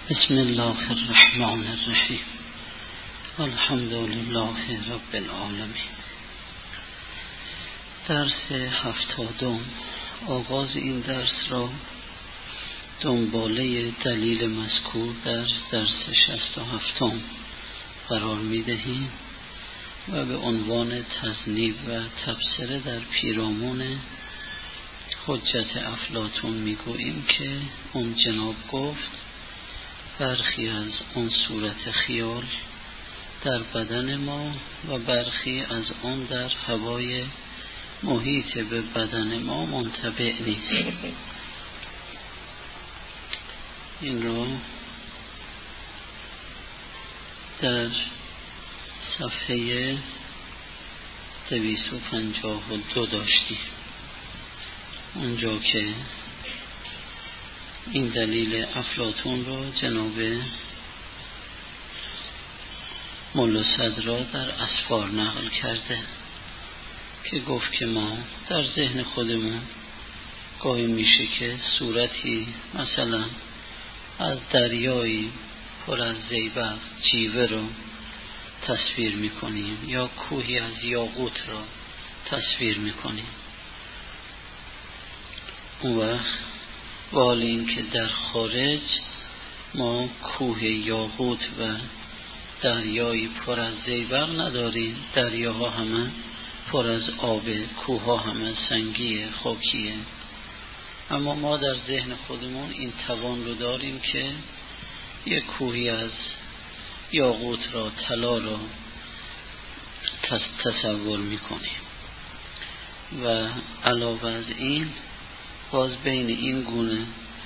بسم الله الرحمن الرحیم. الحمد لله رب العالمین. درس 70. آغاز این درس را دنباله دلیل مذکور در درس 67 قرار می دهیم و به عنوان تذنیب و تبصره در پیرامون حجت افلاطون می گوییم که اون جناب گفت برخی از اون صورت خیال در بدن ما و برخی از اون در هوای محیط به بدن ما منطبع نیست. این را در صفحه 252 داشتیم، اونجا که این دلیل افلاطون را جناب ملا صدرا در اسفار نقل کرده که گفت که ما در ذهن خودمون گاهی میشه که صورتی مثلا از دریایی پر از زیبق جیوه رو تصویر میکنیم یا کوهی از یاقوت را تصویر میکنیم. اون وقت حال این که در خارج ما کوه یاقوت و دریایی پر از زیبق نداریم، دریاها همه پر از آب، کوهها همه سنگیه، خاکیه، اما ما در ذهن خودمون این توان رو داریم که یک کوهی از یاقوت را، طلا را تصور میکنیم. و علاوه از این باز بین این گونه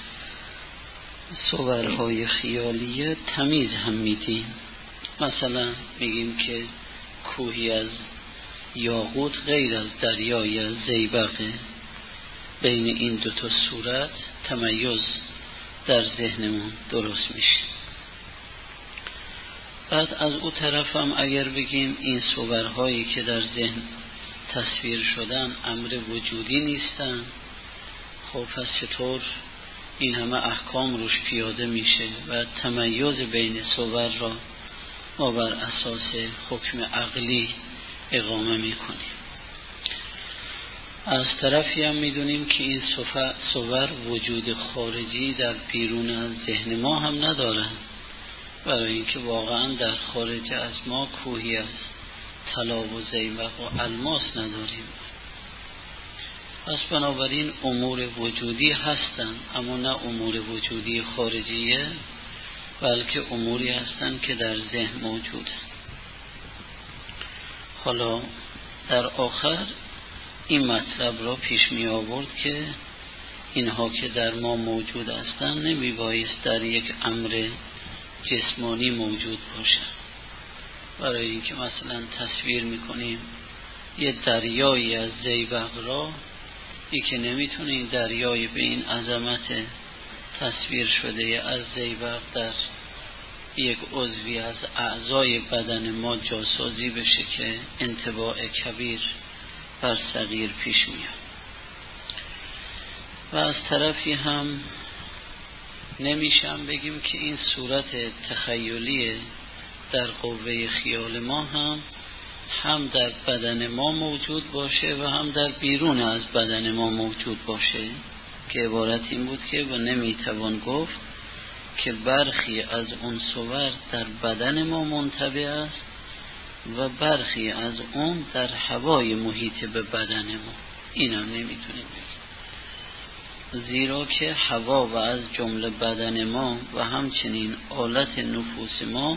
صورهای خیالیه تمیز هم میدیم. مثلا میگیم که کوهی از یاقوت غیر از دریای از زیبقه. بین این دوتا صورت تمیز در ذهنمون درست میشه. بعد از او طرف هم اگر بگیم این صورهایی که در ذهن تصویر شدن امر وجودی نیستن، خب پس چطور این همه احکام روش پیاده میشه و تمیز بین صور را ما بر اساس حکم عقلی اقامه میکنیم. از طرفی هم میدونیم که این صور وجود خارجی در بیرون از ذهن ما هم ندارن، برای اینکه واقعا در خارج از ما کوهی از طلا و زیبق و الماس نداریم. پس بنابراین امور وجودی هستند، اما نه امور وجودی خارجیه، بلکه اموری هستند که در ذهن موجوده. حالا در آخر این مطلب را پیش می آورد که اینها که در ما موجود هستند نمی بایست در یک امر جسمانی موجود باشند. برای اینکه مثلا تصویر می کنیم یه دریایی از زیبق را، که نمیتونه این دریای به این عظمت تصویر شده از زیبق در یک عضوی از اعضای بدن ما جاسازی بشه که انطباع کبیر بر صغیر پیش میاد. و از طرفی هم نمیشم بگیم که این صورت تخیلی در قوه خیال ما هم در بدن ما موجود باشه و هم در بیرون از بدن ما موجود باشه، که عبارت این بود که و نمیتوان گفت که برخی از اون صور در بدن ما منطبع است و برخی از اون در هوای محیط به بدن ما. اینم نمیتونیم بگیم، زیرا که هوا و از جمله بدن ما و همچنین آلت نفوس ما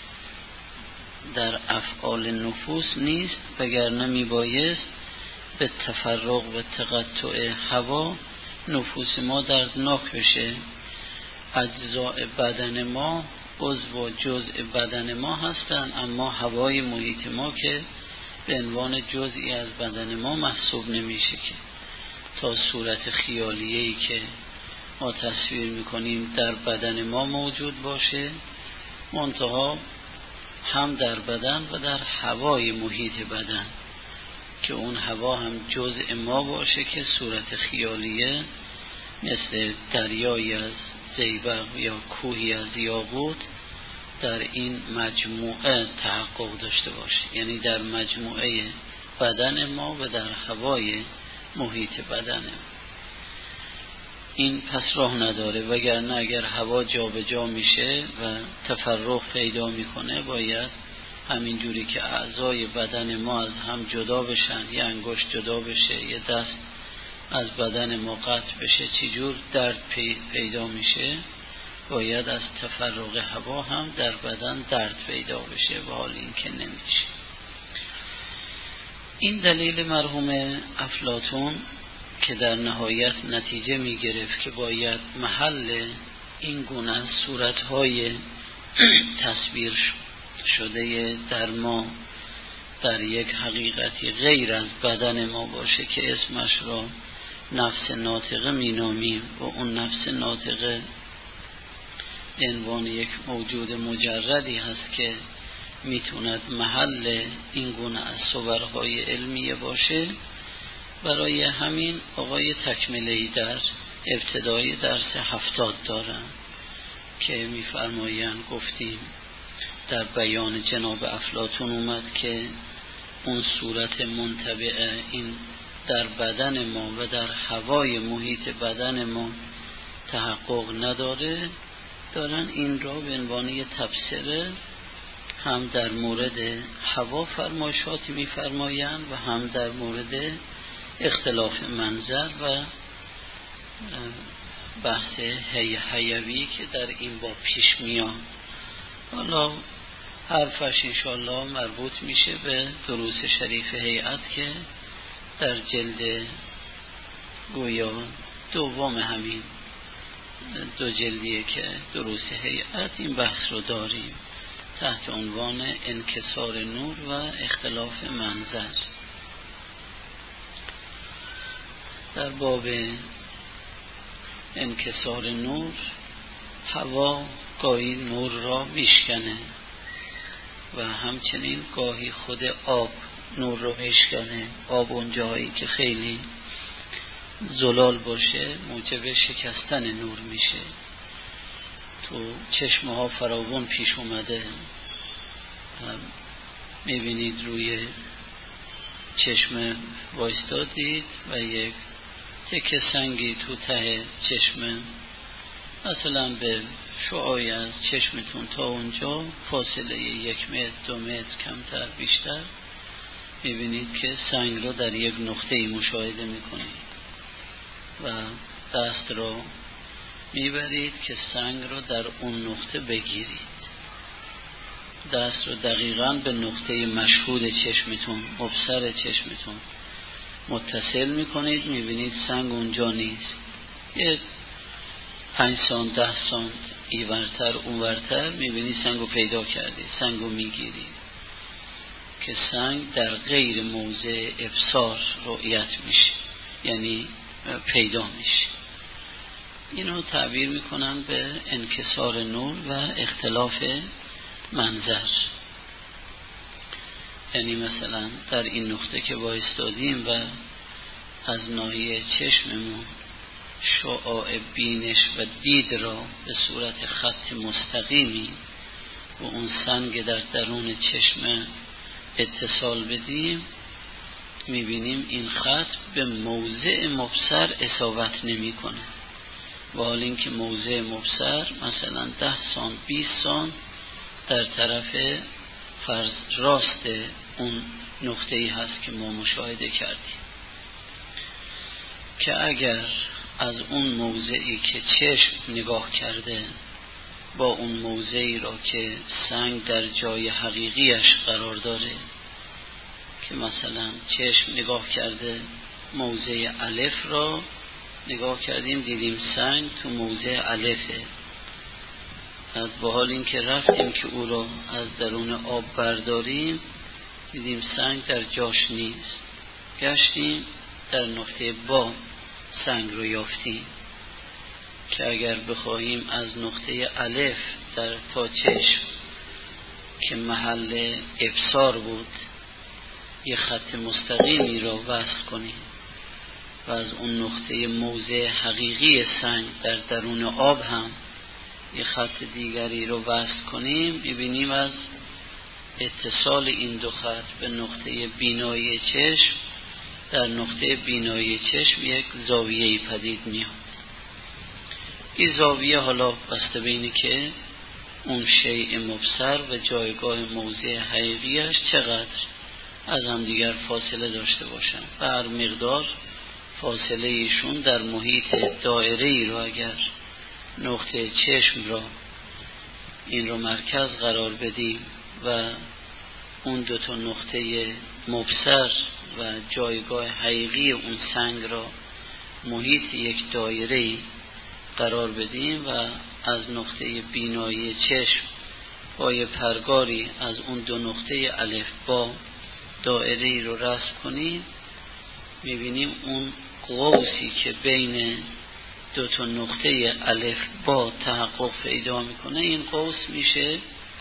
در افعال نفوس نیست، وگرنه میبایست به تفرق و تقطع هوا نفوس ما دردناک بشه. اجزاء بدن ما عضو و جزء بدن ما هستند، اما هوای محیط ما که به عنوان جزئی از بدن ما محسوب نمیشه که تا صورت خیالیه‌ای که ما تصویر میکنیم در بدن ما موجود باشه، منتها هم در بدن و در هوای محیط بدن، که اون هوا هم جزء ما باشه که صورت خیالیه مثل دریایی از زیبق یا کوهی از یاقوت در این مجموعه تحقق داشته باشه، یعنی در مجموعه بدن ما و در هوای محیط بدن ما. این پس راه نداره، وگرنه اگر هوا جا به جا میشه و تفرق پیدا میکنه باید همین جوری که اعضای بدن ما از هم جدا بشن، یه انگشت جدا بشه، یه دست از بدن ما قطع بشه، چجور درد پیدا میشه، باید از تفرق هوا هم در بدن درد پیدا بشه، و حال این که نمیشه. این دلیل مرحوم افلاطون که در نهایت نتیجه میگرفت که باید محل این گونه صورتهای تصویر شده در ما در یک حقیقتی غیر از بدن ما باشه که اسمش را نفس ناطقه مینامیم، و اون نفس ناطقه به عنوان یک موجود مجردی هست که میتوند محل این گونه از صورهای علمیه باشه. برای همین آقای تکمله‌ای در ابتدای درس 70 دارن که میفرمایند، گفتیم در بیان جناب افلاطون اومد که اون صورت منطبعه این در بدن ما و در هوای محیط بدن ما تحقق نداره، دارن این را به عنوان یه تبصره هم در مورد هوا فرمایشاتی میفرمایند و هم در مورد اختلاف منظر و بحث حیوی که در این باب پیش میاد. حالا حرفش انشاءالله مربوط میشه به دروس شریف هیئت که در جلد گویا دوم همین دو جلدیه که دروس هیئت این بحث رو داریم تحت عنوان انکسار نور و اختلاف منظر. در باب انکسار نور، هوا گاهی نور را میشکنه و همچنین گاهی خود آب نور رو میشکنه. آب اون جایی که خیلی زلال باشه موجب شکستن نور میشه. تو چشمه ها فراوان پیش اومده، میبینید روی چشمه وایستادید و یک تکه سنگی تو ته چشمه، مثلا به شعاعی از چشمتون تا اونجا فاصله 1 متر 2 متر کمتر بیشتر، میبینید که سنگ رو در یک نقطه‌ای مشاهده میکنید و دست رو میبرید که سنگ رو در اون نقطه بگیرید. دست رو دقیقاً به نقطه مشهود چشمتون، مبصر چشمتون متصل میکنید، میبینید سنگ اونجا نیست. یه 5 سانت 10 سانت ایورتر اونورتر میبینید سنگ رو پیدا کردید، سنگ رو میگیرید که سنگ در غیر موضع ابصار رؤیت میشه، یعنی پیدا میشه. اینو تعبیر میکنن به انکسار نور و اختلاف منظر. یعنی مثلا در این نقطه که وایستادیم و از ناحیه چشممون شعاع بینش و دید را به صورت خط مستقیمی و اون سنگ در درون چشم اتصال بدیم، میبینیم این خط به موضع مبصر اصابت نمی کنه، و حال این که موضع مبصر مثلا 10 سانت 20 سانت در طرف فرض راست اون نقطه‌ای هست که ما مشاهده کردیم، که اگر از اون موضعی که چشم نگاه کرده با اون موضعی را که سنگ در جای حقیقیش قرار داره، که مثلا چشم نگاه کرده موضع الف را نگاه کردیم دیدیم سنگ تو موضع الفه، با حال این که رفتیم که او را از درون آب برداریم دیدیم سنگ در جاش نیست، گشتیم در نقطه با سنگ رو یافتیم، که اگر بخواهیم از نقطه الف در تا چشم که محل ابصار بود یه خط مستقیمی را وصل کنیم و از اون نقطه موضع حقیقی سنگ در درون آب هم یه خط دیگری رو وصل کنیم، می‌بینیم از اتصال این دو خط به نقطه بینایی چشم، در نقطه بینایی چشم یک زاویه‌ای پدید میاد. این زاویه حالا بسته به اینه که اون شیء مبصر و جایگاه موضع حقیقیش چقدر از هم دیگر فاصله داشته باشن. بر مقدار فاصله ایشون در محیط دایره ای رو اگر نقطه چشم را این رو مرکز قرار بدیم و اون دو تا نقطه مبصر و جایگاه حقیقی اون سنگ را محیط یک دایره قرار بدیم و از نقطه بینایی چشم با یه پرگاری از اون دو نقطه الف با دایره رو رسم کنیم، میبینیم اون قوسی که بین دو تا نقطه الف با تحقق پیدا میکنه، این قوس میشه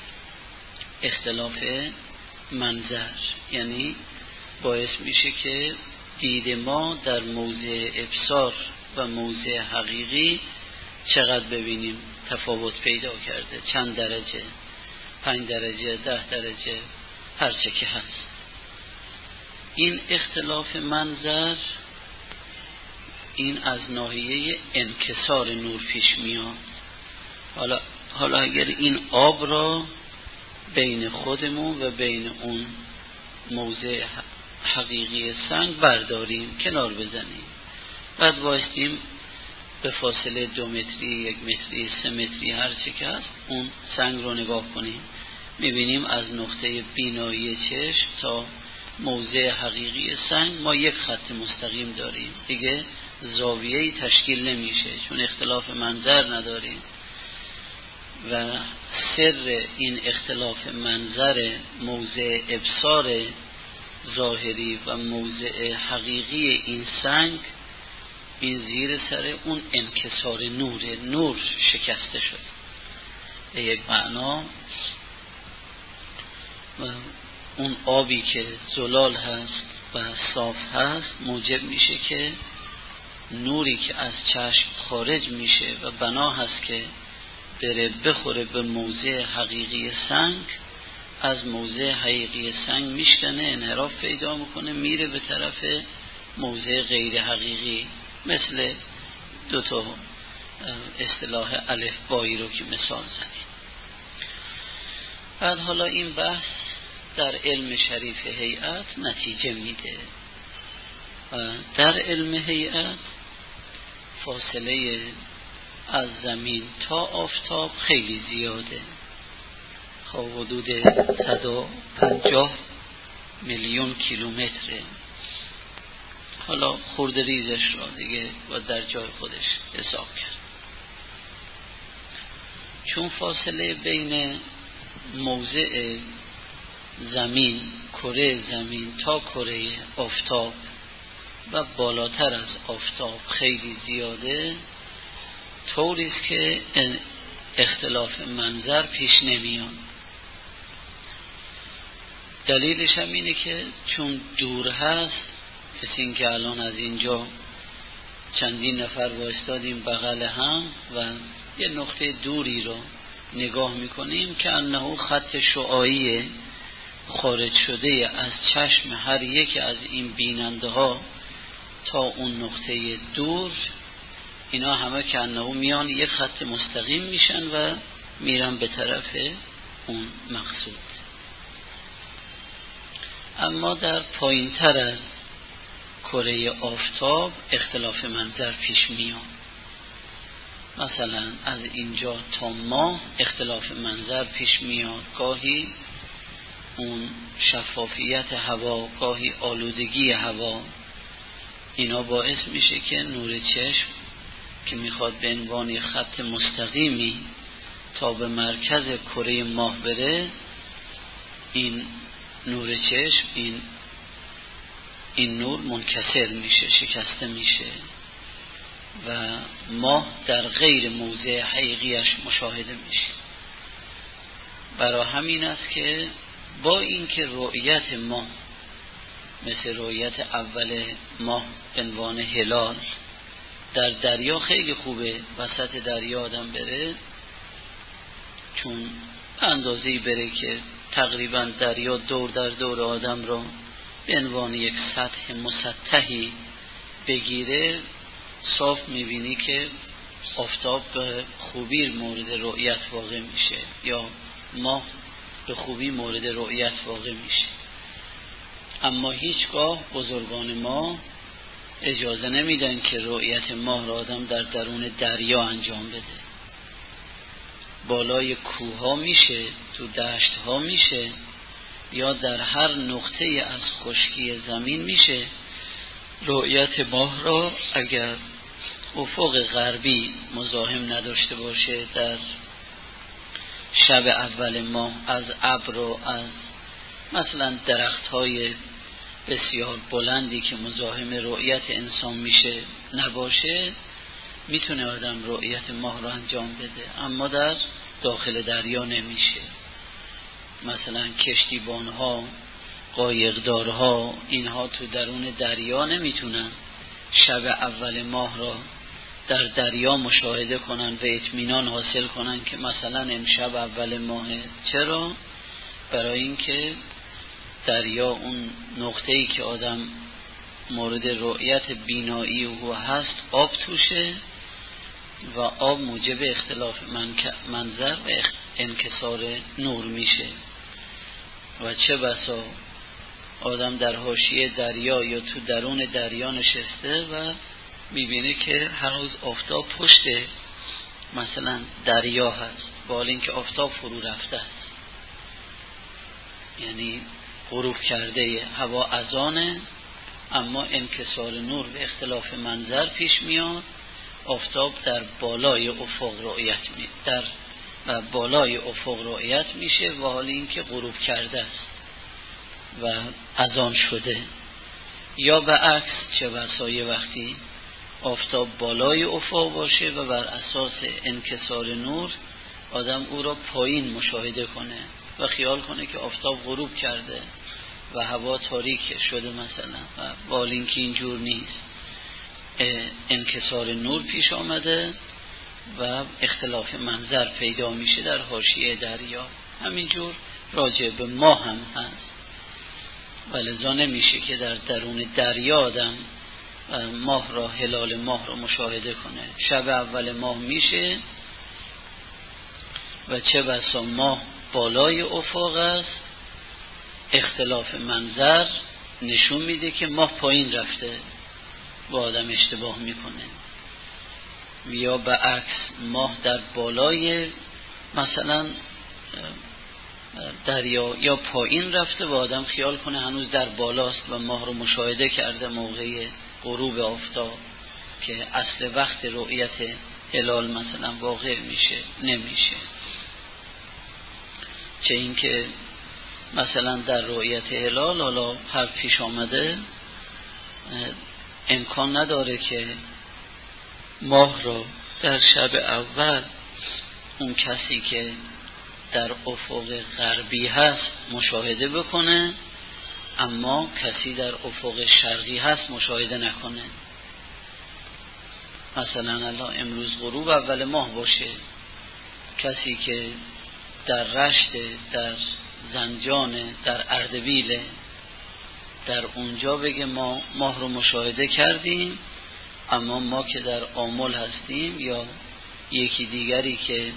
اختلاف منظر، یعنی باعث میشه که دید ما در موضع ابصار و موضع حقیقی چقدر ببینیم تفاوت پیدا کرده، چند درجه، 5 درجه، 10 درجه، هر چه که هست. این اختلاف منظر این از ناحیه انکسار نور پیش میاد. حالا اگر این آب را بین خودمون و بین اون موضع حقیقی سنگ برداریم، کنار بزنیم، بعد وایستیم به فاصله 2 متری، 1 متری، 3 متری، هر چه که هست اون سنگ رو نگاه کنیم، میبینیم از نقطه بینایی چشم تا موضع حقیقی سنگ ما یک خط مستقیم داریم، دیگه زاویه‌ای تشکیل نمیشه چون اختلاف منظر نداریم. و سر این اختلاف منظر موضع ابصار ظاهری و موضع حقیقی این سنگ، این زیر سر اون انکسار نور شکسته شد به یک معنا. و اون آبی که زلال هست و صاف هست موجب میشه که نوری که از چشم خارج میشه و بنا هست که بره بخوره به موضع حقیقی سنگ، از موضع حقیقی سنگ میشکنه، انحراف پیدا میکنه، میره به طرف موضع غیر حقیقی، مثل 2 تا اصطلاح الف بایی رو که مثال زدیم. بعد حالا این بحث در علم شریف هیئت نتیجه میده. در علم هیئت فاصله از زمین تا آفتاب خیلی زیاده، حدود 150 میلیون کیلومتره. حالا خورده ریزش را دیگه و در جای خودش حساب کرد. چون فاصله بین موضع زمین، کره زمین تا کره آفتاب و بالاتر از آفتاب خیلی زیاده، طوریست که اختلاف منظر پیش نمیاد. دلیلش هم اینه که چون دور هست، مثل این که الان از اینجا چندین نفر وایستادیم بغل هم و یه نقطه دوری رو نگاه میکنیم که انه خط شعاعی خارج شده از چشم هر یک از این بیننده ها تا اون نقطه دور، اینا همه که انه میان یک خط مستقیم میشن و میرن به طرف اون مقصود. اما در پایین تر از کره آفتاب اختلاف منظر پیش میاد. مثلا از اینجا تا ماه اختلاف منظر پیش میاد، گاهی اون شفافیت هوا، گاهی آلودگی هوا، اینا باعث میشه که نور چشم که میخواد به عنوان خط مستقیمی تا به مرکز کره ماه بره، این نور چشم این نور منکسر میشه، شکسته میشه و ماه در غیر موضع حقیقیش مشاهده میشه. برای همین است که با اینکه رؤیت ماه مثل رؤیت اول ماه به عنوان هلال در دریا خیلی خوبه، وسط دریا آدم بره چون اندازه‌ای بره که تقریبا دریا دور در دور آدم را به عنوان یک سطح مسطحی بگیره، صاف میبینی که آفتاب به خوبی مورد رؤیت واقع میشه یا ماه به خوبی مورد رؤیت واقع میشه. اما هیچگاه بزرگان ما اجازه نمیدن که رؤیت ماه را آدم در درون دریا انجام بده. بالای کوه ها میشه، تو دشت ها میشه، یا در هر نقطه از خشکی زمین میشه رؤیت ماه را اگر افق غربی مزاحم نداشته باشه، در شب اول ماه از ابر و از مثلا درخت های بسیار بلندی که مزاحم رؤیت انسان میشه نباشه، میتونه آدم رؤیت ماه را انجام بده. اما در داخل دریا نمیشه. مثلا کشتیبانها، قایقدارها، اینها تو درون دریا نمیتونن شب اول ماه را در دریا مشاهده کنن و اطمینان حاصل کنن که مثلا امشب اول ماهه. چرا؟ برای اینکه دریا اون نقطه‌ای که آدم مورد رؤیت بینایی او هست آب توشه و آب موجب اختلاف منظر و انکسار نور میشه و چه بسا آدم در حاشیه دریا یا تو درون دریا نشسته و میبینه که هنوز آفتاب پشت مثلا دریا هست، با حال اینکه آفتاب فرو رفته است، یعنی غروب کرده، هوا اذانه، اما انکسار نور و اختلاف منظر پیش میاد. آفتاب در بالای افق رؤیت میشه و حال اینکه غروب کرده است و اذان شده. یا به عکس، چه بسا یه وقتی آفتاب بالای افق باشه و بر اساس انکسار نور آدم او را پایین مشاهده کنه و خیال کنه که آفتاب غروب کرده و هوا تاریک شده مثلا، و حال اینکه اینجور نیست، انکسار نور پیش آمده و اختلاف منظر پیدا میشه در حاشیه دریا. همینجور راجع به ماه هم هست، ولذا نمیشه که در درون دریا آدم ماه را، هلال ماه را مشاهده کنه. شب اول ماه میشه و چه بسا ماه بالای افق است، اختلاف منظر نشون میده که ماه پایین رفته و آدم اشتباه میکنه. یا به عکس ماه در بالای مثلا دریا یا پایین رفته و آدم خیال کنه هنوز در بالاست و ماه رو مشاهده کرده موقع غروب آفتاب که اصل وقت رؤیت هلال مثلا واقع میشه. نمیشه. چه اینکه مثلا در رؤیت هلال حالا هر پیش آمده امکان نداره که ماه را در شب اول اون کسی که در افق غربی هست مشاهده بکنه، اما کسی در افق شرقی هست مشاهده نکنه. مثلا الان امروز غروب اول ماه باشه، کسی که در رشت، در زنجان، در اردبیل، در اونجا بگه ما ماه رو مشاهده کردیم، اما ما که در آمل هستیم یا یکی دیگری که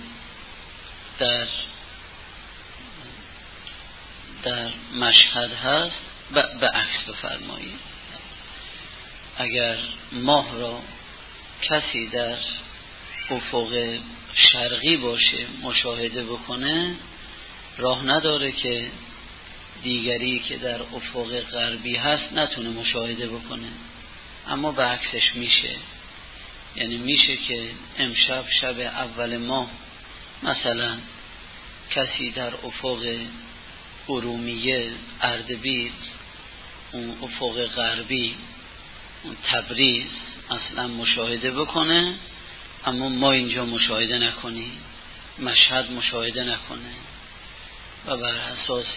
در مشهد هست به عکس بفرمایید. اگر ماه را کسی در افق شرقی باشه مشاهده بکنه، راه نداره که دیگری که در افق غربی هست نتونه مشاهده بکنه. اما به عکسش میشه، یعنی میشه که امشب شب اول ماه مثلا کسی در افق ارومیه، اردبیل، اون افق غربی، اون تبریز اصلا مشاهده بکنه، اما ما اینجا مشاهده نکنیم، مشهد مشاهده نکنه و بر اساس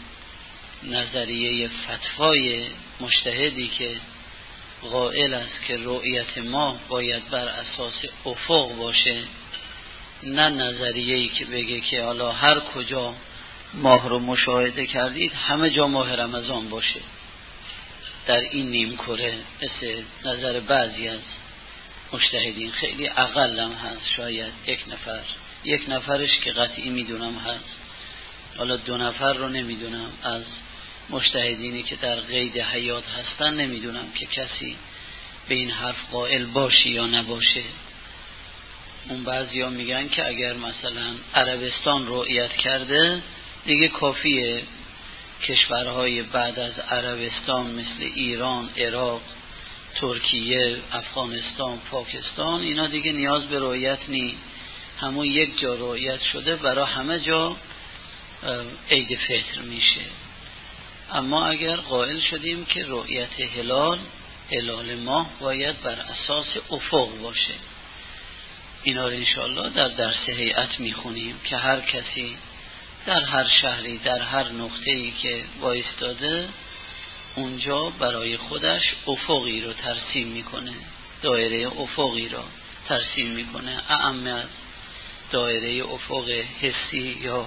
نظریه فتوای مجتهدی که قائل است که رؤیت ما باید بر اساس افق باشه نه نظریه‌ای که بگه که حالا هر کجا ماه رو مشاهده کردید همه جا ماه رمضان باشه در این نیم کره، مثل نظر بعضی از مجتهدین. خیلی اقل هم هست، شاید یک نفرش که قطعی میدونم هست، حالا 2 نفر رو نمیدونم از مجتهدینی که در قید حیات هستن، نمیدونم که کسی به این حرف قائل باشه یا نباشه. اون بعضیا میگن که اگر مثلا عربستان رؤیت کرده دیگه کافیه، کشورهای بعد از عربستان مثل ایران، عراق، ترکیه، افغانستان، پاکستان، اینا دیگه نیاز به رؤیت نی، همون یک جا رؤیت شده برای همه جا عید فطر میشه. اما اگر قائل شدیم که رؤیت هلال ماه باید بر اساس افق باشه، اینا رو انشاءالله در درس هیئت میخونیم که هر کسی در هر شهری در هر نقطه‌ای که وایستاده اونجا برای خودش افقی رو ترسیم میکنه، دایره افقی رو ترسیم میکنه، اعم از دایره افق حسی یا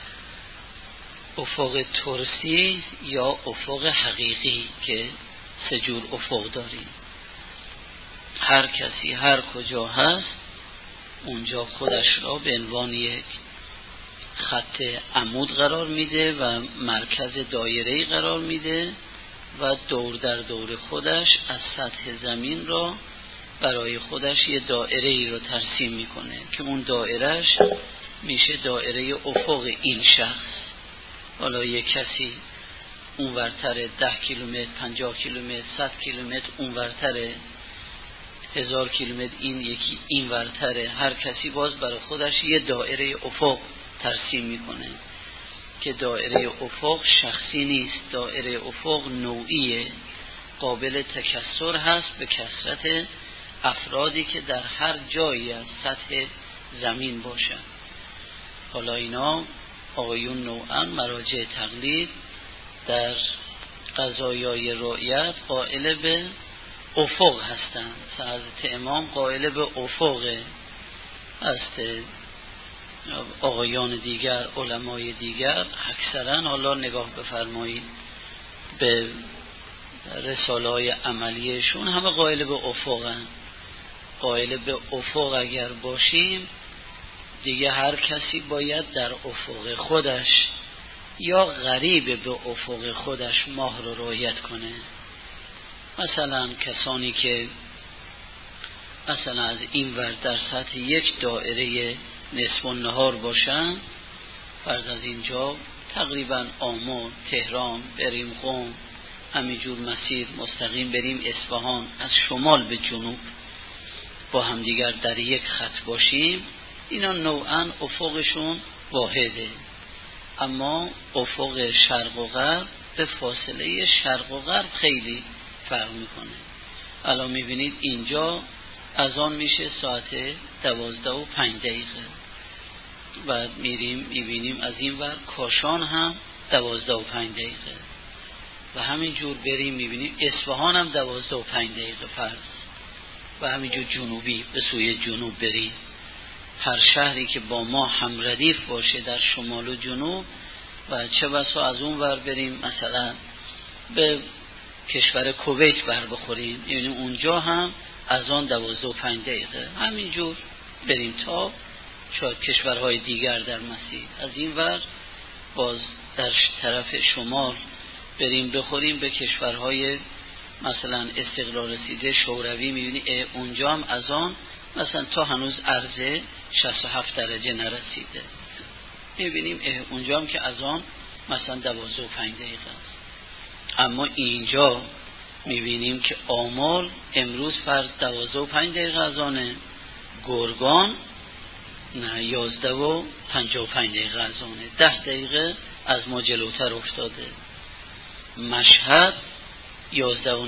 افق ترسی یا افق حقیقی که 3 جور افق داریم. هر کسی هر کجا هست اونجا خودش را به عنوان یک خط عمود قرار میده و مرکز دایره‌ای قرار میده و دور در دور خودش از سطح زمین را برای خودش یه دایره‌ای رو ترسیم میکنه که اون دایرهش میشه دایره افق این شخص. حالا یک کسی اونورتر 10 کیلومتر، 50 کیلومتر، 100 کیلومتر اونورتره، 1000 کیلومتر این یکی اینورتره، هر کسی باز برای خودش یه دایره افق ترسیم میکنه که دایره افق شخصی نیست، دایره افق نوعیه، قابل تکثر هست به کثرت افرادی که در هر جایی از سطح زمین باشن. حالا اینا آقایون نوعا مراجع تقلید در قضایای رؤیت قائل به افق هستند. حضرت امام قائل به افق هست، آقایان دیگر علمای دیگر اکثرا، حالا نگاه بفرمایید به رساله‌های عملیشون، همه قائل به افقن. قائل به افق اگر باشیم دیگه هر کسی باید در افق خودش یا قریب به افق خودش ماه رو رؤیت کنه. مثلا کسانی که مثلا از این ور در سطح یک دایره نصف النهار باشن، فرض از اینجا تقریبا آمل، تهران، بریم قم، همینجور مسیر مستقیم بریم اصفهان، از شمال به جنوب با همدیگر در یک خط باشیم، اینا نوعا افقشون واحده. اما افق شرق و غرب به فاصله شرق و غرب خیلی فرق میکنه. الان میبینید اینجا اذان میشه ساعت 12:05 و میریم میبینیم از این ور کاشان هم 12:05 و همینجور بریم میبینیم اصفهان هم 12:05 فرض، و همینجور جنوبی به سوی جنوب بریم، هر شهری که با ما هم ردیف باشه در شمال و جنوب، و چه بسا از اون ور بریم مثلا به کشور کویت بر بخوریم، یعنی اونجا هم از آن 12:05 همینجور بریم تا شاید کشورهای دیگر در مسیر. از این ور باز در طرف شمال بریم بخوریم به کشورهای مثلا استقلال رسیده شوروی، میبینی اونجا هم از آن مثلا تا هنوز عرض 67 درجه نرسیده، میبینیم اونجا هم که از آن مثلا 12:05 است. اما اینجا میبینیم که آمل امروز فرض 12:05 از آنه، گرگان نه 11:55 از آنه، 10 دقیقه از ما جلوتر افتاده. مشهد 11:30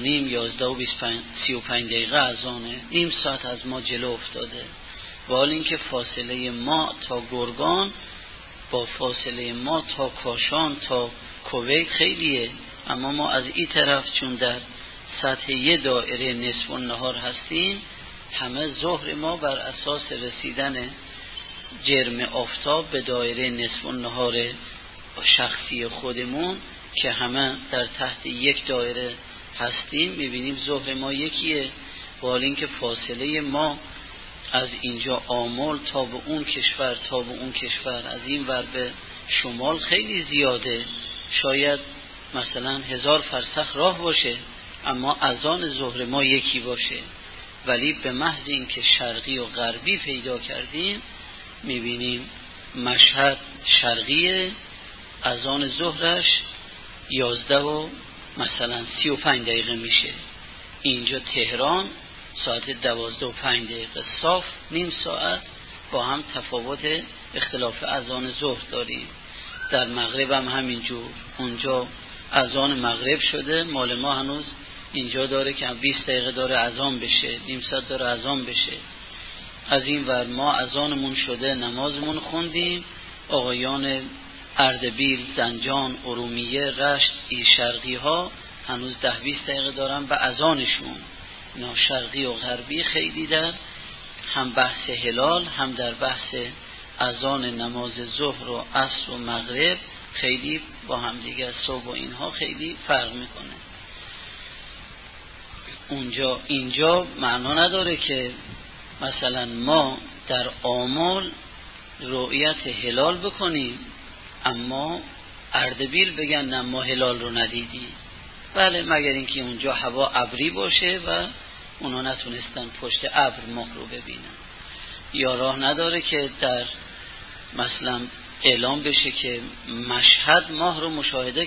11:35 از آنه، نیم ساعت از ما جلو افتاده. و حال اینکه فاصله ما تا گرگان با فاصله ما تا کاشان تا کویت خیلیه، اما ما از این طرف چون در سطح یه دایره نصف النهار هستیم، همه ظهر ما بر اساس رسیدن جرم آفتاب به دایره نصف النهار شخصی خودمون که همه در تحت یک دایره هستیم میبینیم ظهر ما یکیه، با اینکه فاصله ما از اینجا آمل تا به اون کشور تا به اون کشور از این ور به شمال خیلی زیاده، شاید مثلا 1000 فرسخ راه باشه، اما اذان ظهر ما یکی باشه، ولی به محض اینکه شرقی و غربی پیدا کردیم میبینیم مشهد شرقیه، اذان ظهرش 11 و مثلا 35 دقیقه میشه، اینجا تهران ساعت 12 و 5 دقیقه صاف، نیم ساعت با هم تفاوت اختلاف اذان ظهر داریم. در مغرب هم همینجور، اونجا اذان مغرب شده، مال ما هنوز اینجا داره که 20 دقیقه داره اذان بشه، نیم ساعت داره اذان بشه. از این ور ما اذانمون شده، نمازمون خوندیم، آقایان اردبیل، زنجان، ارومیه، رشت، ای شرقی ها هنوز 10-20 دقیقه دارن به اذانشون. اینا شرقی و غربی خیلی در هم بحث هلال هم در بحث اذان نماز ظهر و عصر و مغرب خیلی با هم دیگه، صبح و اینها خیلی فرق میکنه. اینجا معنا نداره که مثلا ما در آمل رؤیت هلال بکنیم اما اردبیل بگن نه ما هلال رو ندیدیم. بله، مگر اینکه اونجا هوا ابری باشه و اونا نتونستن پشت ابر ماه رو ببینن. یا راه نداره که در مثلا اعلام بشه که مشهد ماه رو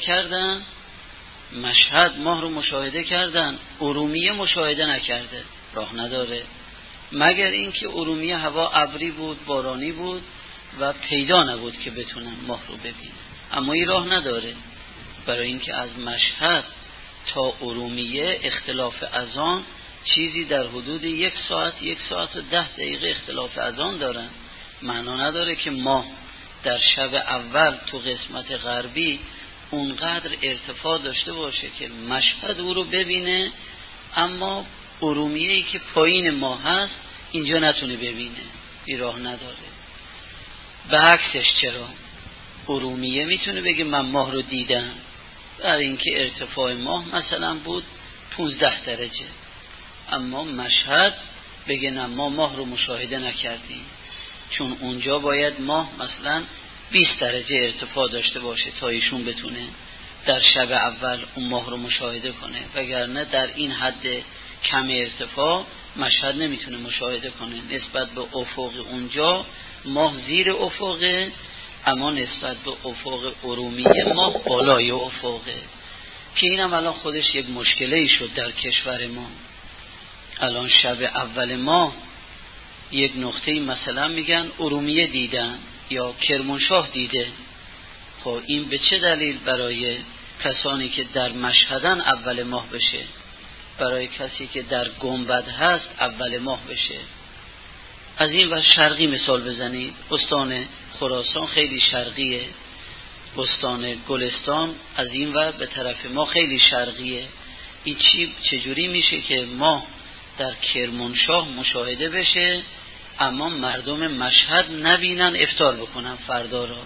مشاهده کردن، ارومیه مشاهده نکرده، راه نداره، مگر اینکه ارومیه هوا ابری بود، بارانی بود و پیدا نبود که بتونن ماه رو ببینن. اما این راه نداره، برای اینکه از مشهد تا ارومیه اختلاف اذان چیزی در حدود 1 ساعت و 10 دقیقه اختلاف اذان دارن. معنا نداره که ماه در شب اول تو قسمت غربی اونقدر ارتفاع داشته باشه که مشهد او رو ببینه، اما ارومیه‌ای که پایین ماه هست اینجا نتونه ببینه. این راه نداره. به عکسش چرا؟ ارومیه میتونه بگه من ماه رو دیدم، برای اینکه ارتفاع ماه مثلا بود 15 درجه، اما مشهد بگه نه ما ماه رو مشاهده نکردیم، چون اونجا باید ماه مثلا 20 درجه ارتفاع داشته باشه تا ایشون بتونه در شب اول اون ماه رو مشاهده کنه، وگرنه در این حد کم ارتفاع مشهد نمیتونه مشاهده کنه. نسبت به افق اونجا ماه زیر افقه، اما نسبت به افق ارومیه ماه بالای افقه، که اینم الان خودش یک مشکلی شد در کشور ما. الان شب اول ماه یک نقطه‌ای مثلا میگن ارومیه دیدن یا کرمانشاه دیده. خب این به چه دلیل برای کسانی که در مشهدن اول ماه بشه، برای کسی که در گنبد هست اول ماه بشه؟ از این و شرقی مثال بزنید، استان خراسان خیلی شرقیه، استان گلستان از این و به طرف ما خیلی شرقیه. این چجوری میشه که ماه در کرمانشاه مشاهده بشه اما مردم مشهد نبینن افطار بکنن فردا را؟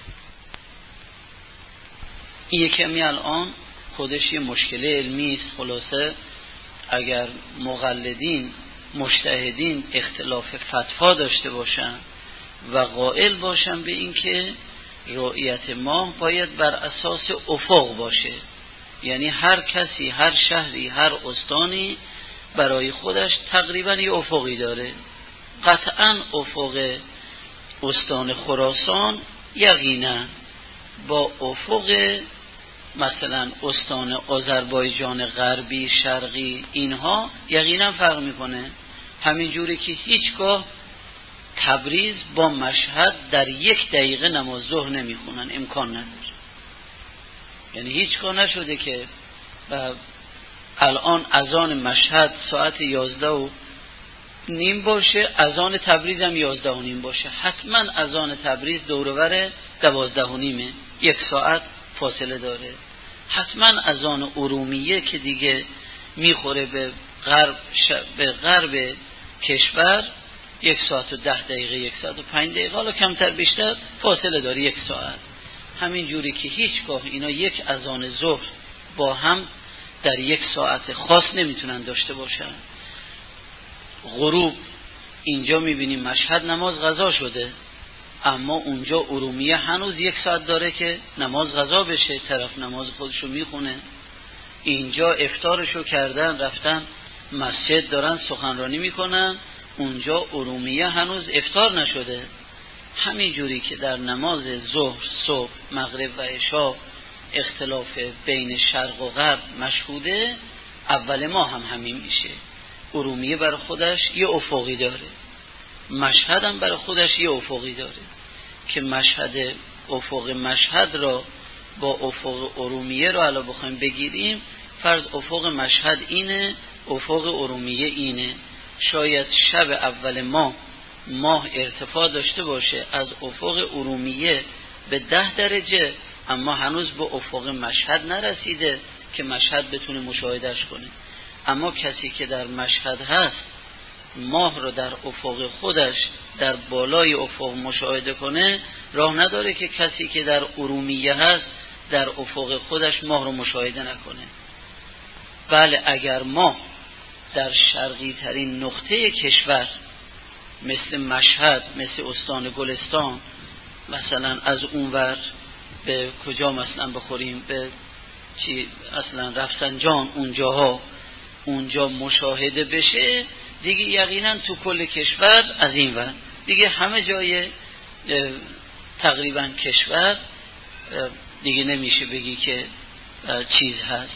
این کمی الان خودش یه مشکل علمی است. خلاصه اگر مقلدین مجتهدین اختلاف فتوا داشته باشن و قائل باشن به این که رؤیت ماه باید بر اساس افق باشه، یعنی هر کسی، هر شهری، هر استانی برای خودش تقریبا یه افقی داره، قطعا افق استان خراسان یقینا با افق مثلا استان آذربایجان غربی، شرقی، اینها یقینا فرق میکنه. همین جوری که هیچگاه تبریز با مشهد در 1 دقیقه نماز ظهر نمیخونن، امکان نداره. یعنی هیچگاه نشده که الان اذان مشهد ساعت 11:30 باشه، اذان تبریز هم 11:30 باشه. حتما اذان تبریز دورور 12:30، 1 ساعت فاصله داره. حتما اذان ارومیه که دیگه میخوره به غرب کشور 1 ساعت و 10 دقیقه، 1 ساعت و 5 دقیقه، حالا کمتر بیشتر فاصله داره 1 ساعت. همین جوری که هیچگاه اینا یک اذان ظهر با هم در 1 ساعت خاص نمیتونن داشته باشن. غروب اینجا میبینیم مشهد نماز قضا شده، اما اونجا ارومیه هنوز 1 ساعت داره که نماز قضا بشه، طرف نماز خودشو میخونه. اینجا افطارشو کردن رفتن مسجد دارن سخنرانی میکنن، اونجا ارومیه هنوز افطار نشده. همین جوری که در نماز ظهر، صبح، مغرب و عشا اختلاف بین شرق و غرب مشهوده، اول ما هم همین میشه. ارومیه برای خودش یه افقی داره، مشهد هم برای خودش یه افقی داره که مشهد، افق مشهد را با افق ارومیه را علا بخوایم بگیریم، فرض افق مشهد اینه، افق ارومیه اینه. شاید شب اول ماه ارتفاع داشته باشه از افق ارومیه به 10 درجه، اما هنوز به افق مشهد نرسیده که مشهد بتونه مشاهدهش کنه. اما کسی که در مشهد هست ماه رو در افق خودش در بالای افق مشاهده کنه، راه نداره که کسی که در ارومیه هست در افق خودش ماه رو مشاهده نکنه. بله، اگر ماه در شرقی ترین نقطه کشور مثل مشهد، مثل استان گلستان، مثلا از اونور به کجا مثلا بخوریم، به چی اصلا رفسنجان، اونجا مشاهده بشه، دیگه یقینا تو کل کشور از این ور دیگه همه جای تقریبا کشور دیگه نمیشه بگی که چیز هست،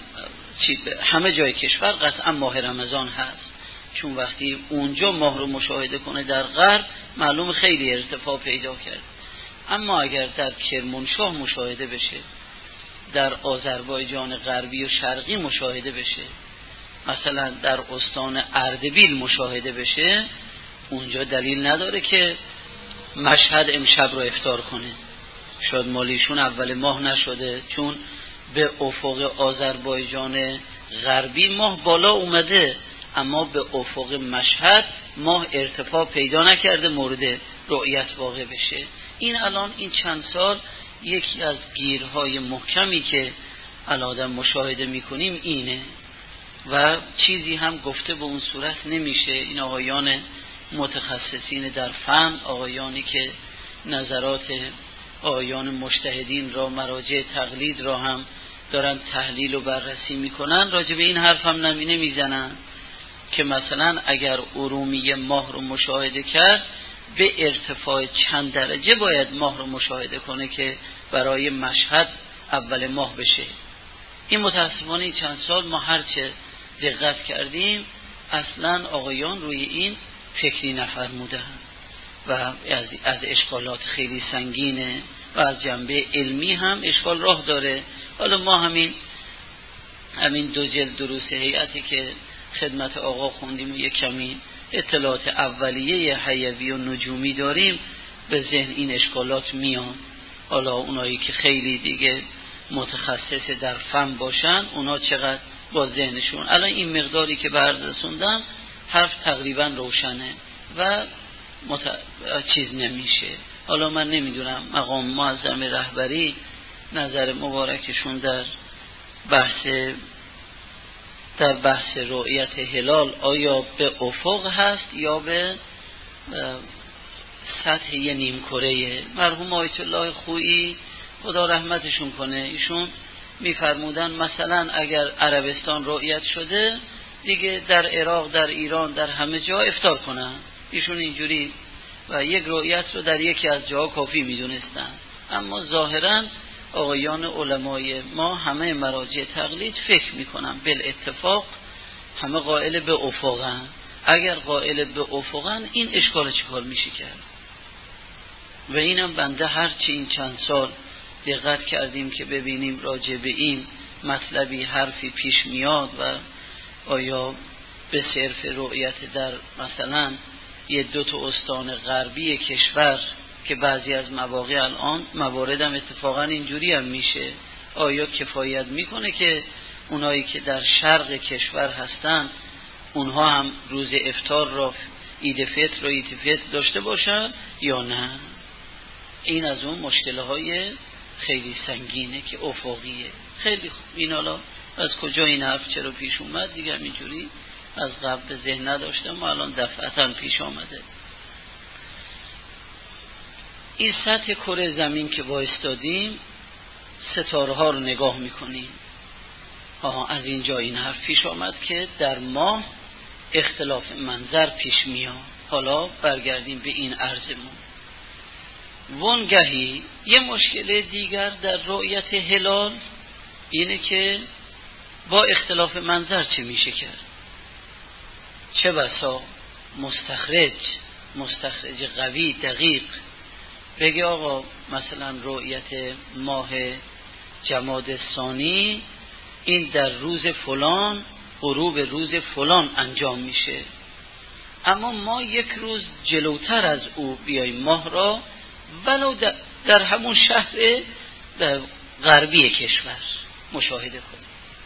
همه جای کشور قطعا ماه رمضان هست، چون وقتی اونجا ماه رو مشاهده کنه در غرب معلوم خیلی ارتفاع پیدا کرد. اما اگر در کرمانشاه مشاهده بشه، در آذربایجان غربی و شرقی مشاهده بشه، مثلا در استان اردبیل مشاهده بشه، اونجا دلیل نداره که مشهد امشب رو افطار کنه. شاید مالیشون اول ماه نشده، چون به افق آذربایجان غربی ماه بالا اومده، اما به افق مشهد ماه ارتفاع پیدا نکرده مورد رؤیت واقع بشه. این الان این چند سال یکی از گیرهای محکمی که الان مشاهده میکنیم اینه و چیزی هم گفته به اون صورت نمیشه. این آقایان متخصصین در فن، آقایانی که نظرات آقایان مجتهدین را، مراجع تقلید را هم دارن تحلیل و بررسی میکنن، راجع به این حرف هم نمیزنن که مثلا اگر ارومیه ماه رو مشاهده کرد به ارتفاع چند درجه باید ماه رو مشاهده کنه که برای مشهد اول ماه بشه. این متاسفانه این چند سال ما هرچه دقت کردیم اصلا آقایان روی این فکری نفرمودن و از اشکالات خیلی سنگینه و از جنبه علمی هم اشکال راه داره. حالا ما همین 2 جلد دروس هیئتی که خدمت آقا خوندیم و یک کمی اطلاعات اولیه حیوی و نجومی داریم، به ذهن این اشکالات میان. حالا اونایی که خیلی دیگه متخصص در فن باشن، اونا چقدر با ذهنشون، الان این مقداری که بررسوندم حرف تقریبا روشنه و چیز نمیشه. حالا من نمیدونم مقام معظم رهبری نظر مبارکشون در بحث رؤیت هلال آیا به افق هست یا به سطح یه نیمکره. مرحوم آیت الله خویی خدا رحمتشون کنه، ایشون میفرمودن مثلا اگر عربستان رؤیت شده دیگه در عراق، در ایران، در همه جا افطار کنن. ایشون اینجوری و یک رؤیت رو در یکی از جاها کافی میدونستن. اما ظاهرا آقایان علمای ما همه مراجع تقلید فکر میکنن بالاتفاق همه قائل به افقن. اگر قائل به افقن این اشکال چیکار میشه کرد؟ و اینم بنده هرچی این چند سال دقت کردیم که ببینیم راجع به این مطلبی حرفی پیش میاد و آیا به صرف رؤیت در مثلا 1-2 استان غربی کشور که بعضی از مواقع الان مواردم اتفاقا اینجوری هم میشه، آیا کفایت میکنه که اونایی که در شرق کشور هستن اونها هم روز افطار را عید فطر و عید فطر داشته باشن یا نه. این از اون مشکل‌های خیلی سنگینه که افقیه. خیلی خوب. این حالا از کجا این حرف چرا پیش اومد دیگه همینجوری از قبل به ذهن نداشتم و الان دفعتاً پیش آمده. این سطح کره زمین که وایستادیم ستاره ها رو نگاه میکنیم. از اینجا این حرف پیش آمد که در ماه اختلاف منظر پیش میاد. حالا برگردیم به این عرضمون. وانگهی یه مشکل دیگر در رؤیت هلال اینه که با اختلاف منظر چه میشه کرد؟ چه بسا مستخرج قوی دقیق بگه آقا مثلا رؤیت ماه جماد ثانی این در روز فلان غروب روز فلان انجام میشه، اما ما یک روز جلوتر از او بیایم ماه را ولو در همون شهر غربی کشور مشاهده کنیم.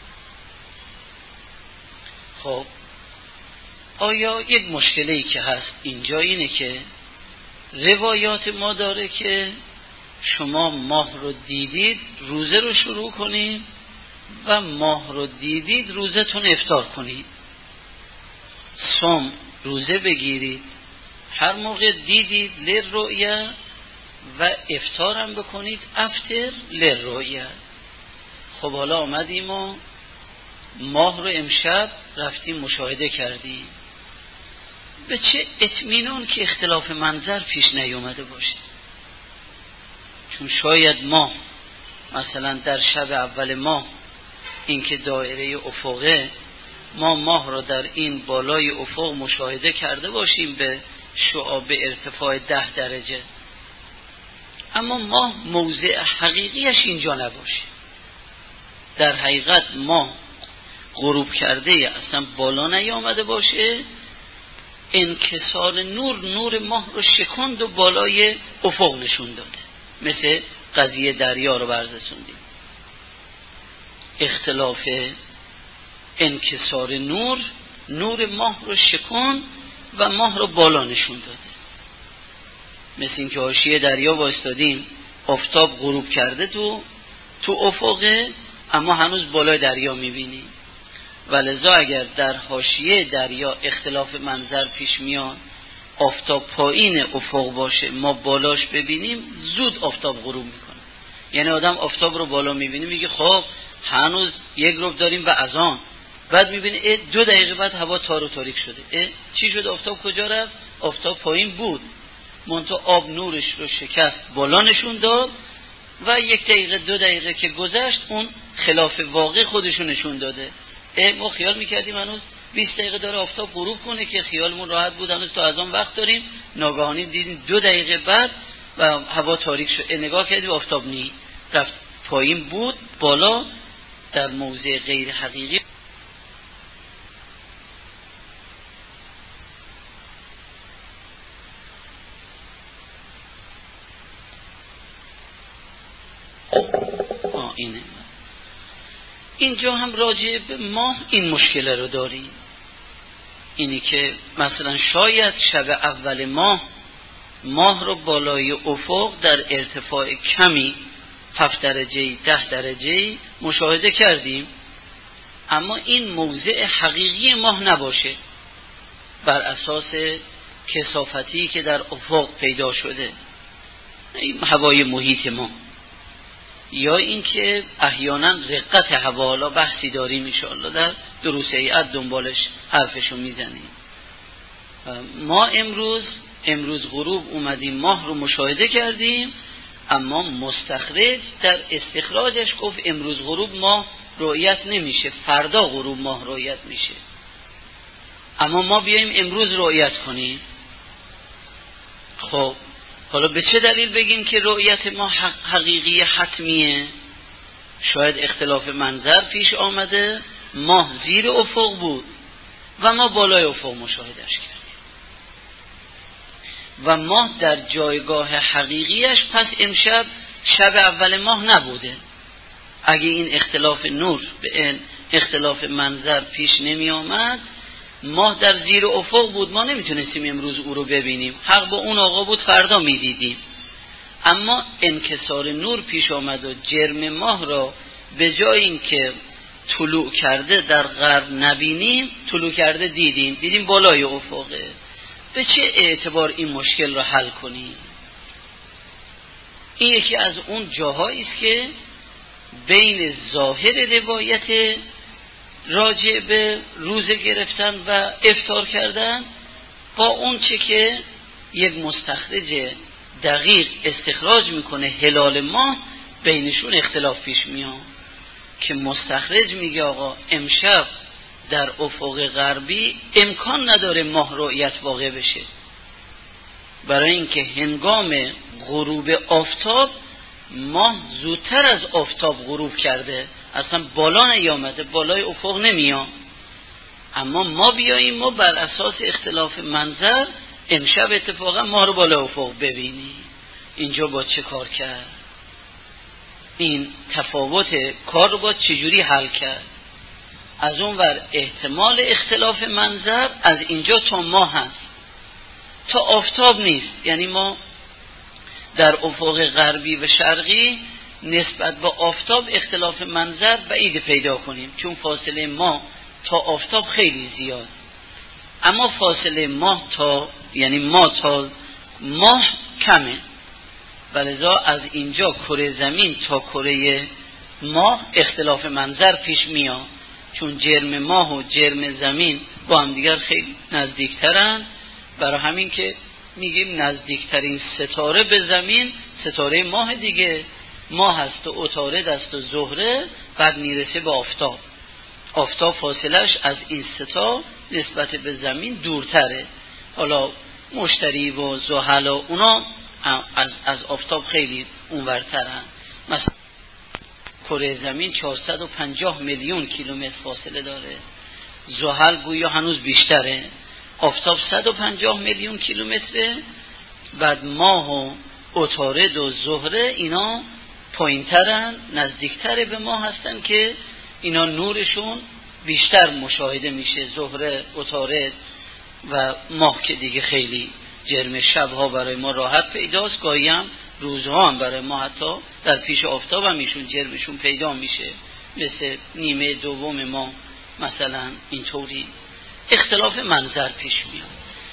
خب آیا یک مشکلی که هست اینجا اینه که روایات ما داره که شما ماه رو دیدید روزه رو شروع کنید و ماه رو دیدید روزتون افطار کنید، صوم روزه بگیرید، هر موقع دیدید للرؤیه و افطارم بکنید افطر للرؤیه. خب حالا آمدیم و ماه رو امشب رفتیم مشاهده کردیم، به چه اطمینان که اختلاف منظر پیش نیومده باشه؟ چون شاید ما مثلا در شب اول ماه این که دایره افقه ما ماه را در این بالای افق مشاهده کرده باشیم به شعاع به ارتفاع 10 درجه، اما ماه موضع حقیقیش اینجا نباشه. در حقیقت ماه غروب کرده اصلا بالا نیامده باشه، انکسار نور ماه رو شکند و بالای افق نشون داده، مثل قضیه دریا رو بررسوندیم. اختلاف انکسار نور ماه رو شکند و ماه رو بالا نشون داده، مثل این که حاشیه دریا وایستادیم آفتاب غروب کرده تو افقه اما هنوز بالای دریا میبینیم. ولذا اگر در حاشیه دریا اختلاف منظر پیش میاد آفتاب پایین افق باشه ما بالاش ببینیم زود آفتاب غروب میکنه. یعنی آدم آفتاب رو بالا میبینه میگه خب هنوز یک ربع داریم و اذان، بعد میبینه 2 دقیقه بعد هوا تار و تاریک شده. چی شد؟ آفتاب کجا رفت؟ آفتاب پایین بود منتها آب نورش رو شکست بالا نشون داد و 1 دقیقه 2 دقیقه که گذشت اون خلاف واقع خودشو نشون داده. ما خیال میکردیم هنوز 20 دقیقه داره آفتاب غروب کنه که خیالمون راحت بود هنوز تا اذان وقت داریم، ناگهانی دیدیم 2 دقیقه بعد و هوا تاریک شد. نگاه کردیم آفتاب رفت پایین بود بالا در موضع غیر حقیقی. اینجا هم راجع به ماه این مشکل رو داریم، اینی که مثلا شاید شب اول ماه رو بالای افق در ارتفاع کمی 7 درجه 10 درجه مشاهده کردیم، اما این موضع حقیقی ماه نباشه بر اساس کثافتی که در افق پیدا شده این هوای محیط ما، یا اینکه احیانا رقت هوا، حالا بحثی داریم ان شاءالله در دروس هیئت دنبالش حرفشو میزنیم. ما امروز غروب اومدیم ماه رو مشاهده کردیم، اما مستخرج در استخراجش گفت امروز غروب ماه رؤیت نمیشه، فردا غروب ماه رؤیت میشه، اما ما بیایم امروز رؤیت کنیم. خب حالا به چه دلیل بگیم که رؤیت ما حقیقی حتمیه؟ شاید اختلاف منظر پیش آمده، ماه زیر افق بود و ما بالای افق مشاهدهش کردیم و ماه در جایگاه حقیقیش پس امشب شب اول ماه نبوده. اگه این اختلاف نور به اختلاف منظر پیش نمی آمد ماه در زیر افق بود، ما نمیتونستیم امروز او رو ببینیم، حق با اون آقا بود، فردا میدیدیم. اما انکسار نور پیش آمد و جرم ماه را به جای اینکه طلوع کرده در غرب نبینیم، طلوع کرده دیدیم بالای افقه. به چه اعتبار این مشکل را حل کنیم؟ این یکی از اون جاهایی است که بین ظاهر روایت راجع به روزه گرفتن و افطار کردن با اون چه که یک مستخرج دقیق استخراج میکنه هلال ماه، بینشون اختلاف پیش میاد که مستخرج میگه آقا امشب در افق غربی امکان نداره ماه رؤیت واقع بشه، برای اینکه هنگام غروب آفتاب ماه زودتر از آفتاب غروب کرده، اصلا بالا نیامده، بالای افق نمیاد. اما ما بیاییم ما بر اساس اختلاف منظر امشب اتفاقا ماه رو بالای افق ببینیم، اینجا با چه کار کرد؟ این تفاوت کار رو با چجوری حل کرد؟ از اون ور احتمال اختلاف منظر از اینجا تا ماه هست، تا آفتاب نیست. یعنی ما در افق غربی و شرقی نسبت به آفتاب اختلاف منظر بعید پیدا کنیم، چون فاصله ما تا آفتاب خیلی زیاد. اما فاصله ماه تا ماه کمه، ولذا از اینجا کره زمین تا کره ماه اختلاف منظر پیش میاد، چون جرم ماه و جرم زمین با هم دیگر خیلی نزدیکترن. برای همین که میگیم نزدیکترین ستاره به زمین ستاره ماه دیگه، ماه هست و عطارد است و زهره، بعد میرسه به آفتاب. آفتاب فاصلش از این ستا نسبت به زمین دورتره. حالا مشتری و زحل و اونا از آفتاب خیلی اونورترن. مثلا کره زمین 450 میلیون کیلومتر فاصله داره، زحل گویا هنوز بیشتره، آفتاب 150 میلیون کیلومتره، بعد ماه و عطارد و زهره اینا پایینترن، نزدیکتر به ماه هستن که اینا نورشون بیشتر مشاهده میشه. زهره، عطارد و ماه که دیگه خیلی جرم شبها برای ما راحت پیداست، گاهی هم روزها هم برای ما حتی در پیش آفتاب هم ایشون جرمشون پیدا میشه، مثل نیمه دوم ما مثلا. اینطوری اختلاف منظر پیش میاد.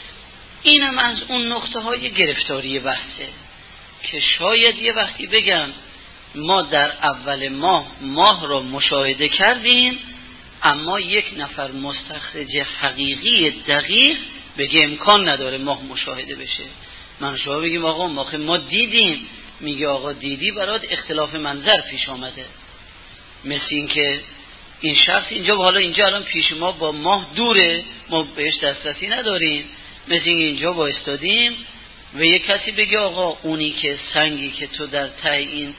اینم از اون نقطه های گرفتاری بحثه که شاید یه وقتی بگن ما در اول ماه را مشاهده کردیم، اما یک نفر مستخرج حقیقی دقیق بگه امکان نداره ماه مشاهده بشه. من شما بگیم آقا ما دیدیم، میگه آقا دیدی برات اختلاف منظر پیش آمده. مثل این که این شخص اینجا الان پیش ما با ماه دوره، ما بهش دسترسی نداریم، مثل این اینجا بایستادیم و یک کسی بگه آقا اونی که سنگی که تو در ته این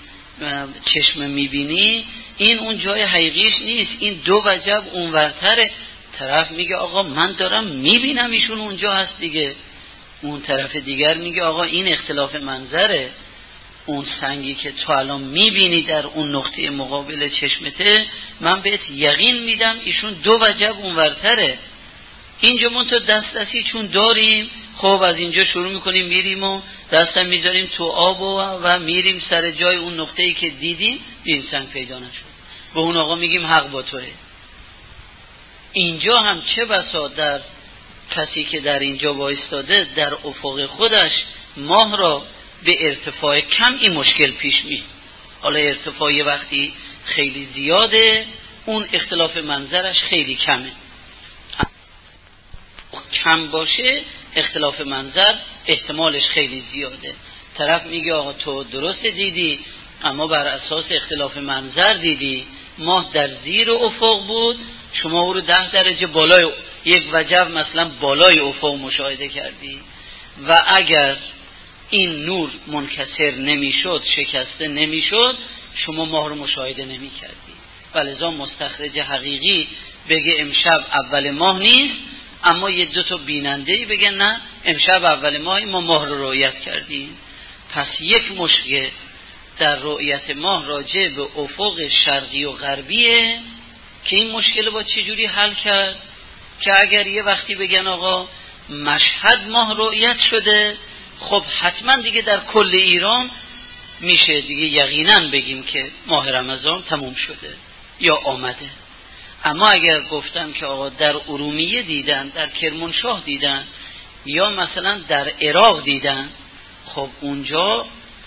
چشم میبینی این اون جای حقیقیش نیست، این دو وجب اونورتره. طرف میگه آقا من دارم میبینم ایشون اونجا هست دیگه. اون طرف دیگر میگه آقا این اختلاف منظره، اون سنگی که تو الان میبینی در اون نقطه مقابل چشمته من بهت یقین میدم ایشون دو وجب اونورتره. اینجا من تو دسترسی چون داریم، خب از اینجا شروع میکنیم میریم و دستم میذاریم تو آب و میریم سر جای اون نقطه‌ای که دیدیم، این سنگ پیدا نشد. به اون آقا میگیم حق با توه. اینجا هم چه بسا در کسی که در اینجا وایستاده در افق خودش ماه را به ارتفاع کم این مشکل پیش می. حالا ارتفاع وقتی خیلی زیاده اون اختلاف منظرش خیلی کمه، کم باشه اختلاف منظر احتمالش خیلی زیاده. طرف میگه آقا تو درست دیدی اما بر اساس اختلاف منظر دیدی، ماه در زیر افق بود، شما او رو 10 درجه بالای یک وجب مثلا بالای افق مشاهده کردی و اگر این نور منکسر نمیشد، شکسته نمیشد، شما ماه رو مشاهده نمی کردی. ولذا مستخرج حقیقی بگه امشب اول ماه نیست، اما یه دو تا بیننده‌ای بگن نه امشب اول ماه ما ماه رو رؤیت کردیم. پس یک مشکل در رؤیت ماه راجع به افق شرقی و غربیه که این مشکل با چجوری حل کرد؟ که اگر یه وقتی بگن آقا مشهد ماه رؤیت شده، خب حتما دیگه در کل ایران میشه دیگه یقینا بگیم که ماه رمضان تموم شده یا آمده. اما اگر گفتن که آقا در ارومیه دیدن، در کرمانشاه دیدن، یا مثلا در عراق دیدن، خب اونجا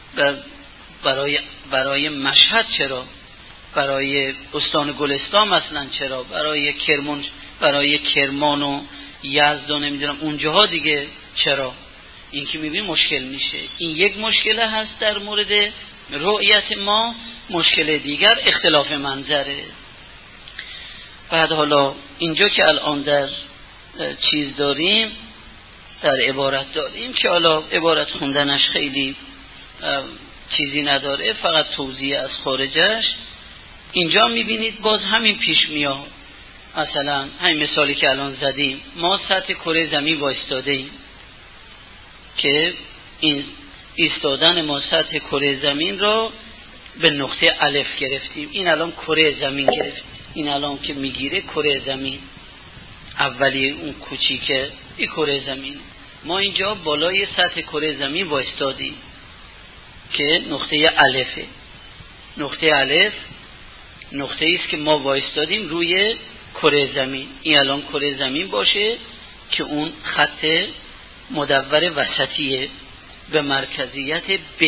برای مشهد چرا؟ برای استان گلستان مثلا چرا؟ برای کرمان و یزد و نمیدونم اونجاها دیگه چرا؟ این که میبینی مشکل میشه. این یک مشکل هست در مورد رؤیت ما. مشکل دیگر اختلاف منظره. بعد حالا اینجا که الان در چیز داریم، در عبارت داریم که حالا عبارت خوندنش خیلی چیزی نداره، فقط توضیح از خارجش. اینجا میبینید باز همین پیش میاد. مثلا همین مثالی که الان زدیم، ما سطح کره زمین وایستاده ایم که این ایستادن ما سطح کره زمین را به نقطه الف گرفتیم. این الان کره زمین گرفت، این الان که میگیره کره زمین اولی اون کوچیکه این کره زمین. ما اینجا بالای سطح کره زمین وایستادیم که نقطه الفه. نقطه الف نقطه ایست که ما وایستادیم روی کره زمین. این الان کره زمین باشه که اون خط مدور وسطیه به مرکزیت ب.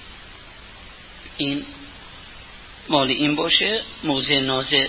این مال این باشه موضع ناظر.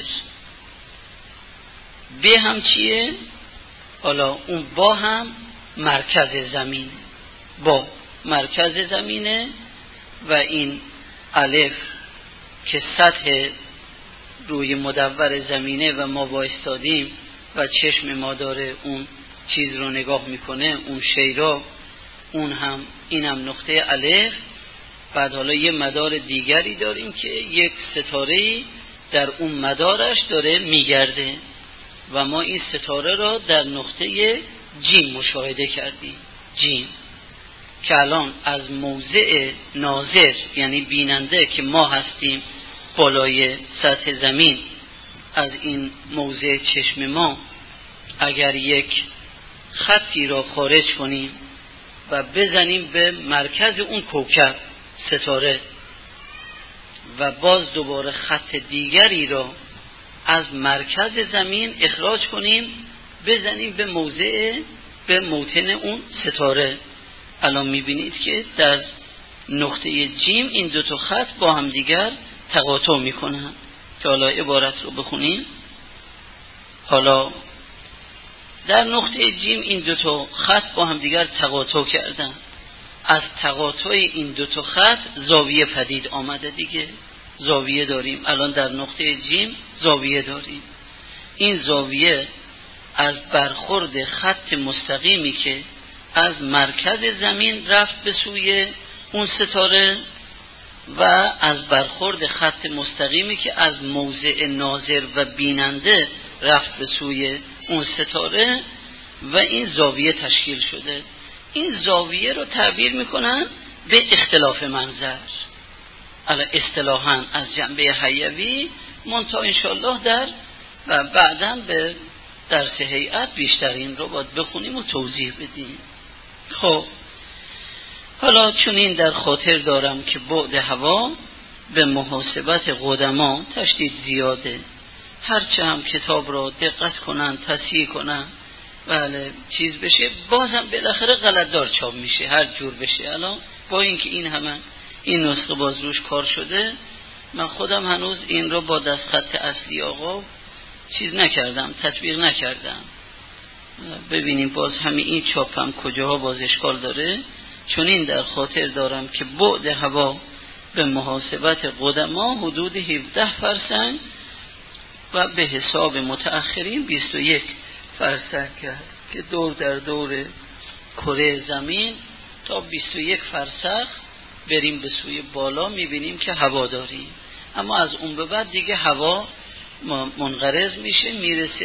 ب هم چیه؟ حالا اون با هم مرکز زمین، با مرکز زمینه و این الف که سطح روی مدور زمینه و ما وایستادیم و چشم ما داره اون چیز رو نگاه میکنه، اون شی رو، اون هم اینم نقطه الف. بعد حالا یه مدار دیگری داریم که یک ستاره‌ای در اون مدارش داره میگرده و ما این ستاره را در نقطه جیم مشاهده کردیم. جیم که الان از موضع ناظر یعنی بیننده که ما هستیم بالای سطح زمین، از این موضع چشم ما اگر یک خطی را خارج کنیم و بزنیم به مرکز اون کوکب ستاره و باز دوباره خط دیگری را از مرکز زمین اخراج کنیم بزنیم به موطن اون ستاره، الان میبینید که در نقطه جیم این دو تا خط با هم دیگر تقاطع میکنن. که حالا عبارت رو بخونیم. حالا در نقطه جیم این دو تا خط با هم دیگر تقاطع کردن. از تقاطع این دو تا خط زاویه پدید آمده دیگه. زاویه داریم الان در نقطه جیم، زاویه داریم. این زاویه از برخورد خط مستقیمی که از مرکز زمین رفت به سوی اون ستاره و از برخورد خط مستقیمی که از موضع ناظر و بیننده رفت به سوی اون ستاره و این زاویه تشکیل شده. این زاویه رو تعبیر میکنن به اختلاف منظر. الان اصطلاحاً از جنبه حیوی منتها انشاءالله در و بعداً به درس هیئت بیشتر این رو باید بخونیم و توضیح بدیم. خب حالا چون این در خاطر دارم که بعد هوا به محاسبت قدما تشدید زیاده، هرچه هم کتاب را دقت کنن تصحیح کنن بله چیز بشه بازم بالاخره غلطدار چاپ میشه هر جور بشه. الان با اینکه این همه این نسخه باز روش کار شده، من خودم هنوز این رو با دستخط اصلی آقا چیز نکردم، تطبیق نکردم. ببینیم باز همین این چاپ هم کجاها باز اشکال داره. چون این در خاطر دارم که بعد هوا به محاسبت قدما حدود 17 فرسنگ و به حساب متأخرین 21 فرسنگ کرد که دور در دور کره زمین تا 21 فرسخ بریم به سوی بالا میبینیم که هوا داریم. اما از اون به بعد دیگه هوا منقرض میشه، میرسه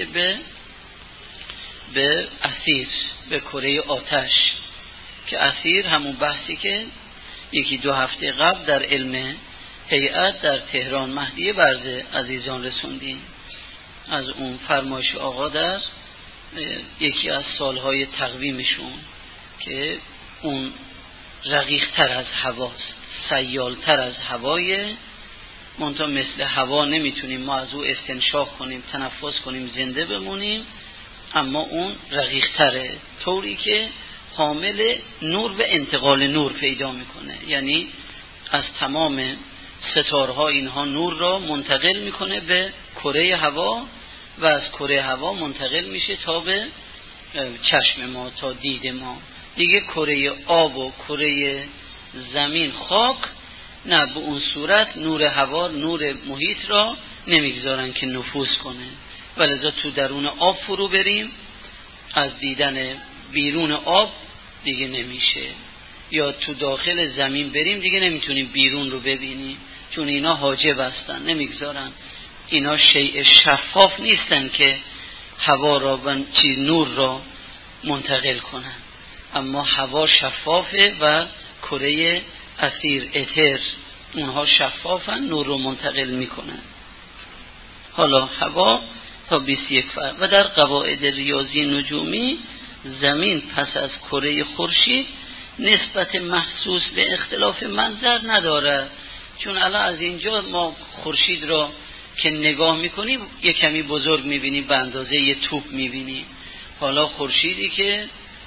به اثیر، به کره آتش که اثیر همون بحثی که یکی دو هفته قبل در علم هیئت در تهران مهدیه برده عزیزان رسوندیم، از اون فرمایش آقا در یکی از سالهای تقویمشون که اون رقیق‌تر از هواست، سیالتر از هوای، منتها مثل هوا نمیتونیم ما از او استنشاق کنیم، تنفس کنیم، زنده بمونیم، اما اون رقیق‌تره، طوری که حامل نور و انتقال نور پیدا میکنه. یعنی از تمام ستارها اینها نور را منتقل میکنه به کره هوا و از کره هوا منتقل میشه تا به چشم ما، تا دید ما. دیگه کره آب و کره زمین، خاک، نه به اون صورت نور هوا، نور محیط را نمیگذارن که نفوذ کنه. ولذا تو درون آب فرو بریم، از دیدن بیرون آب دیگه نمیشه، یا تو داخل زمین بریم دیگه نمیتونیم بیرون رو ببینیم، چون اینا حاجب هستن، نمیگذارن. اینا شیء شفاف نیستن که هوا را و نور را منتقل کنن، اما هوا شفافه و کره اثیر اتر اونها شفافن، نور رو منتقل میکنن. حالا هوا تا 21 فرد و در قواعد ریاضی نجومی زمین پس از کره خورشید نسبت محسوس به اختلاف منظر نداره، چون الان از اینجا ما خورشید را که نگاه میکنیم یه کمی بزرگ میبینیم، به اندازه یه توپ میبینیم. حالا خورشیدی که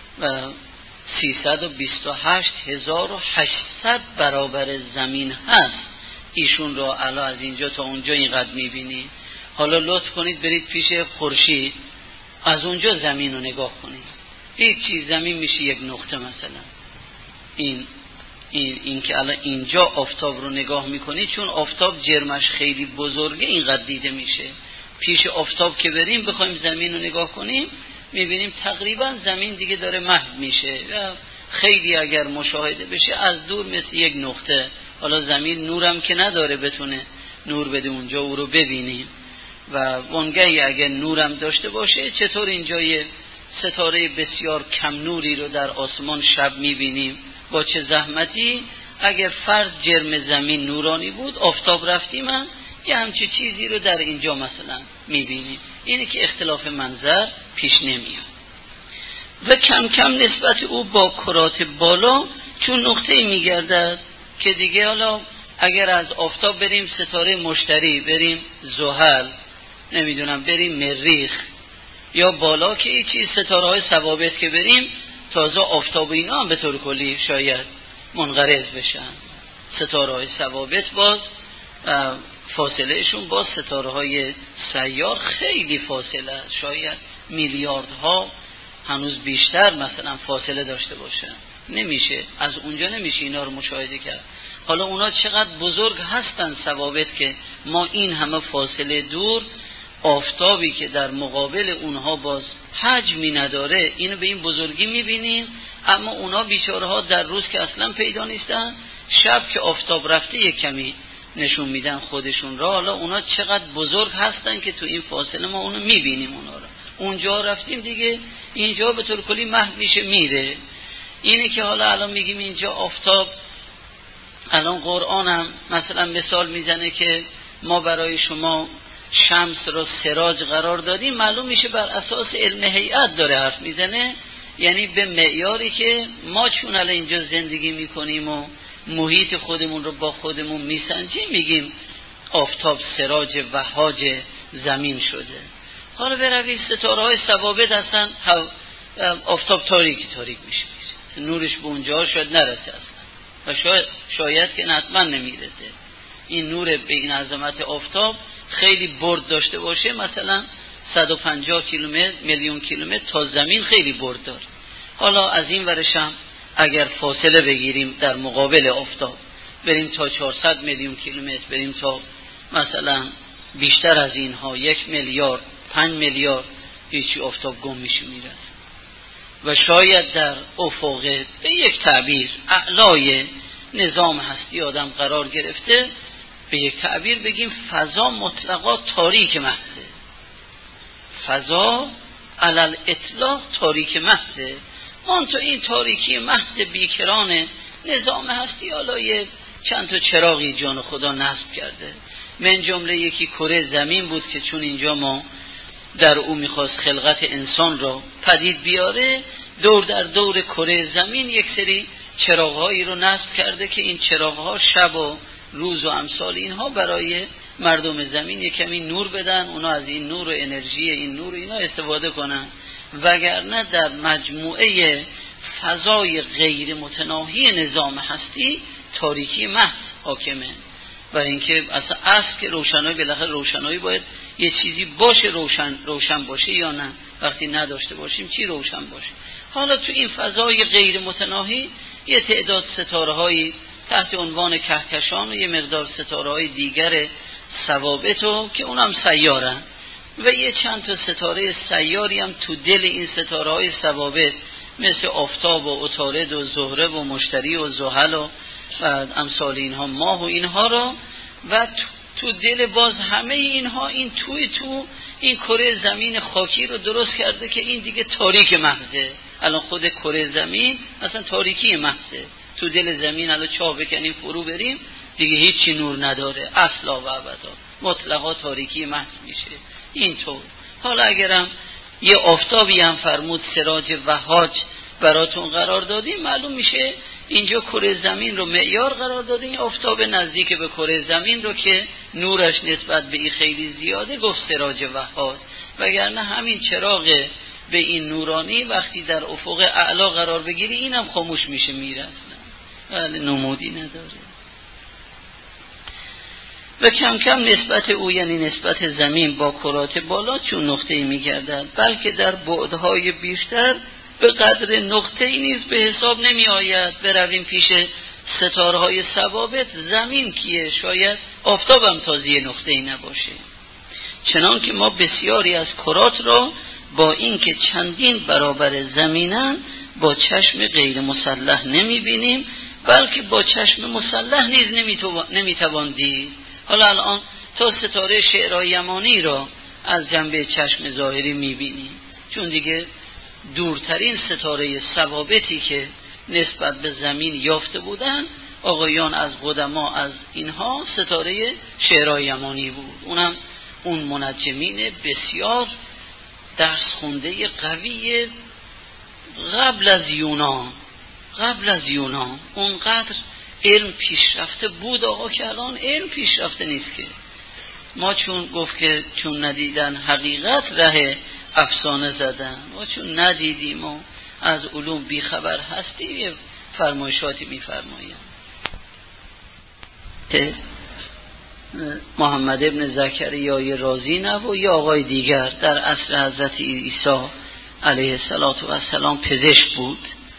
328,800 برابر زمین هست، ایشون را الان از اینجا تا اونجا اینقدر میبینیم. حالا لطف کنید برید پیش خورشید، از اونجا زمین رو نگاه کنید، هیچ چیز، زمین میشه یک نقطه. مثلا این که الان اینجا آفتاب رو نگاه میکنید، چون آفتاب جرمش خیلی بزرگه اینقدر دیده میشه. پیش آفتاب که بریم بخوایم زمین رو نگاه کنیم میبینیم تقریبا زمین دیگه داره محو میشه و خیلی اگر مشاهده بشه از دور مثل یک نقطه. حالا زمین نورم که نداره بتونه نور بده اونجا او رو ببینیم، و وانگهی اگر نورم داشته باشه چطور اینجا یه ستاره بسیار کم نوری رو در آسمان شب میبینیم با چه زحمتی. اگر فرض جرم زمین نورانی بود، آفتاب رفتیم هم یه همچه چیزی رو در اینجا مثلا میبینیم. اینه که اختلاف منظر پیش نمیاد. و کم کم نسبت او با کرات بالا چون نقطه میگردد که دیگه حالا اگر از آفتاب بریم ستاره مشتری، بریم زحل، نمیدونم بریم مریخ، یا بالا که این چیز ستاره‌های ثوابت که بریم، تازه آفتاب اینا هم به طور کلی شاید منقرض بشن. ستاره‌های ثوابت باز فاصلهشون با ستاره‌های سیار خیلی فاصله است، شاید میلیاردها هنوز بیشتر مثلا فاصله داشته باشن. نمیشه از اونجا نمیشه اینا رو مشاهده کرد. حالا اونا چقدر بزرگ هستن ثوابت که ما این همه فاصله دور، آفتابی که در مقابل اونها باز حجمی نداره، اینو به این بزرگی میبینیم. اما اونا بیچاره ها در روز که اصلا پیدا نیستن، شب که آفتاب رفته یک کمی نشون میدن خودشون را. حالا اونا چقدر بزرگ هستن که تو این فاصله ما اونو میبینیم. اونا را اونجا رفتیم دیگه، اینجا به طور کلی محو میشه میره. اینه که حالا الان میگیم اینجا آفتاب، الان قرآن هم مثلا مثال میزنه که ما برای شما شمس رو سراج قرار دادیم، معلوم میشه بر اساس علم هیئت داره حرف میزنه، یعنی به معیاری که ما چون الان اینجا زندگی میکنیم و محیط خودمون رو با خودمون میسنجیم، میگیم آفتاب سراج وهاج زمین شده. حالا بروید ستاره های ثوابت هستن، آفتاب تاریک میشه، نورش به اونجا شاید نرسه اصلا، و شاید که حتما نمیرسه. این نور به این عظمت آفتاب خیلی برد داشته باشه، مثلا 150 کیلومتر، میلیون کیلومتر تا زمین خیلی برد داره. حالا از این ورش هم اگر فاصله بگیریم در مقابل آفتاب، بریم تا 400 میلیون کیلومتر، بریم تا مثلا بیشتر از اینها 1 میلیارد، 5 میلیارد، هیچی آفتاب گم میشه میرسه. و شاید در افق به یک تعبیر اعلای نظام هستی آدم قرار گرفته، به یک تعبیر بگیم فضا مطلقا تاریک محضه، فضا علل اطلاق تاریک محضه. اون تو این تاریکی محض بیکران نظام هستی حالا چند تا چراغی جان خدا نصب کرده، من جمله یکی کره زمین بود که چون اینجا ما در او میخواست خلقت انسان را پدید بیاره، دور در دور کره زمین یک سری چراغ‌هایی رو نصب کرده که این چراغ‌ها شب و روز و امثال اینها برای مردم زمین یک کمی نور بدن، اونا از این نور و انرژی این نور اینا استفاده کنن، وگرنه در مجموعه فضای غیر متناهی نظام هستی تاریکی محض حاکمه. برای اینکه اصل که روشنایی، بالاخره روشنایی باید یه چیزی باشه، روشن باشه یا نه، وقتی نداشته باشیم چی روشن باشه. حالا تو این فضای غیر متناهی یه تعداد ستاره‌هایی تحت عنوان کهکشان و یه مقدار ستاره‌های دیگر ثوابتو که اونم سیارن و یه چند تا ستاره سیاری هم تو دل این ستاره‌های ثوابت مثل آفتاب و عطارد و زهره و مشتری و زحل و امثال اینها، ماه و اینها را، و تو دل باز همه اینها این تو این کره زمین خاکی رو درست کرده که این دیگه تاریک محضه. الان خود کره زمین اصلا تاریکی محضه، تو دل زمین الان چاه بکنیم فرو بریم دیگه هیچی نور نداره اصلا و ابدا، مطلقا تاریکی محض میشه. اینطور حالا اگرم یه آفتابی هم فرمود سراج وهاج براتون قرار دادیم، معلوم میشه اینجا کره زمین رو معیار قرار دادیم. آفتاب نزدیک به کره زمین رو که نورش نسبت به این خیلی زیاده گفت سراج وهاج، وگرنه همین چراغ به این نورانی وقتی در افق اعلا قرار بگیری اینم خاموش میشه میره اصلا، ولی نمودی نداره. و کم کم نسبت او یعنی نسبت زمین با کرات بالا چون نقطه‌ای می‌گردد، بلکه در بعدهای بیشتر به قدر نقطه‌ای نیز به حساب نمی آید. برویم پیش ستاره‌های ثوابت، زمین کیه؟ شاید آفتاب هم تازه نقطه‌ای نباشه. چنان که ما بسیاری از کرات را با اینکه چندین برابر زمینن با چشم غیر مسلح نمی‌بینیم، بلکه با چشم مسلح نیز نمی‌توان دید. حالا الان تا ستاره شعرهای یمانی را از جنبه چشم ظاهری می‌بینیم، چون دیگه دورترین ستاره ثوابتی که نسبت به زمین یافته بودن آقایان از قدما از اینها ستاره شعرهای یمانی بود. اونم اون منجمین بسیار درس خونده قوی قبل از یونان اونقدر علم پیشرفته بود آقا که الان علم پیشرفته نیست که ما چون گفت که چون ندیدن حقیقت ره افسانه زدن، ما چون ندیدیم و از علوم بیخبر هستیم فرمایشاتی میفرماییم. محمد ابن زکریای رازی نبود یا آقای دیگر در عصر حضرت عیسی علیه السلام پزشک بود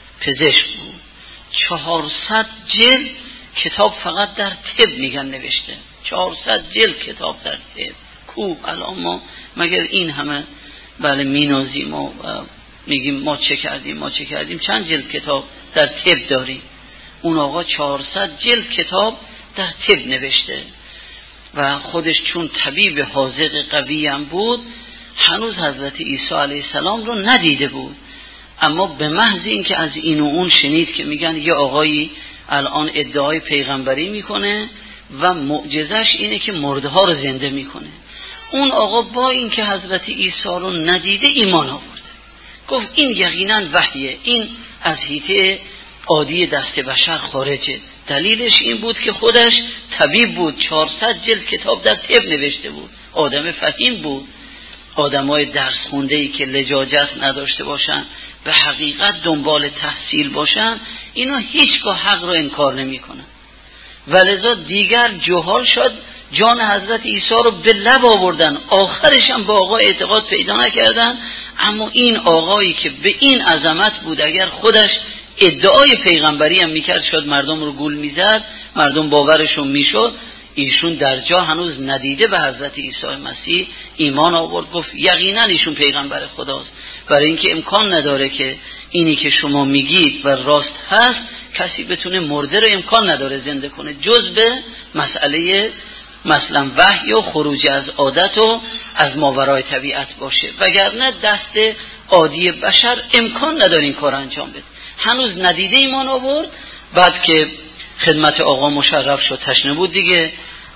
400 جلد کتاب فقط در طب میگن نوشته، 400 جلد کتاب در طب. الان ما مگر این همه بله مینازیم و میگیم ما چه کردیم چند جلد کتاب در طب داریم، اون آقا 400 جلد کتاب در طب نوشته و خودش چون طبیب حاذق قوی هم بود هنوز حضرت عیسی علیه السلام رو ندیده بود، اما به محض اینکه از این و اون شنید که میگن یه آقایی الان ادعای پیغمبری میکنه و معجزش اینه که مرده ها رو زنده میکنه، اون آقا با اینکه حضرت عیسی رو ندیده ایمان آورد، گفت این یقینا وحیه، این از حیطه عادی دست بشر خارجه. دلیلش این بود که خودش طبیب بود، 400 جلد کتاب در طب نوشته بود، آدم فهیم بود. آدمای درس خونده‌ای که لجاجت نداشته باشن به حقیقت دنبال تحصیل باشن اینا هیچگاه حق رو انکار نمی‌کنن. ولذا دیگر جهال شد جان حضرت عیسی رو به لب آوردن، آخرش هم با آقا اعتقاد پیدا نکردن، اما این آقایی که به این عظمت بود اگر خودش ادعای پیغمبری هم میکرد شد مردم رو گول میزد، مردم باورشون میشد، ایشون در جا هنوز ندیده به حضرت عیسی مسیح ایمان آورد، گفت یقینا ایشون پیغمبر خداست. برای اینکه امکان نداره که اینی که شما میگید و راست هست کسی بتونه مرده رو امکان نداره زنده کنه جز به مسئله مثلا وحی و خروج از عادت و از ماورای طبیعت باشه، وگرنه دست عادی بشر امکان نداره این کار انجام بده. هنوز ندیده ایمان آورد، بعد که خدمت آقا مشرف شد تشنه بود دیگه،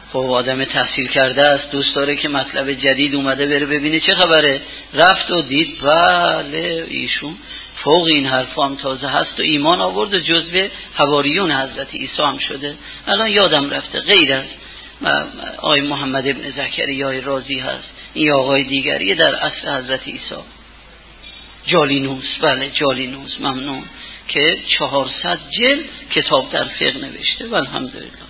خب آدم تحصیل کرده است، دوست داره که مطلب جدید اومده بره ببینه چه خبره، رفت و دید بله ایشون فوق این حرفا هم تازه هست و ایمان آورد و جزو حواریون حضرت عیسی هم شده. الان یادم رفته غیر از آقای محمد ابن زکریای رازی هست، این آقای دیگری در عصر حضرت عیسی، جالینوس، بله جالینوس، ممنون، که 400 جلد کتاب در فقه نوشته و الحمدلله.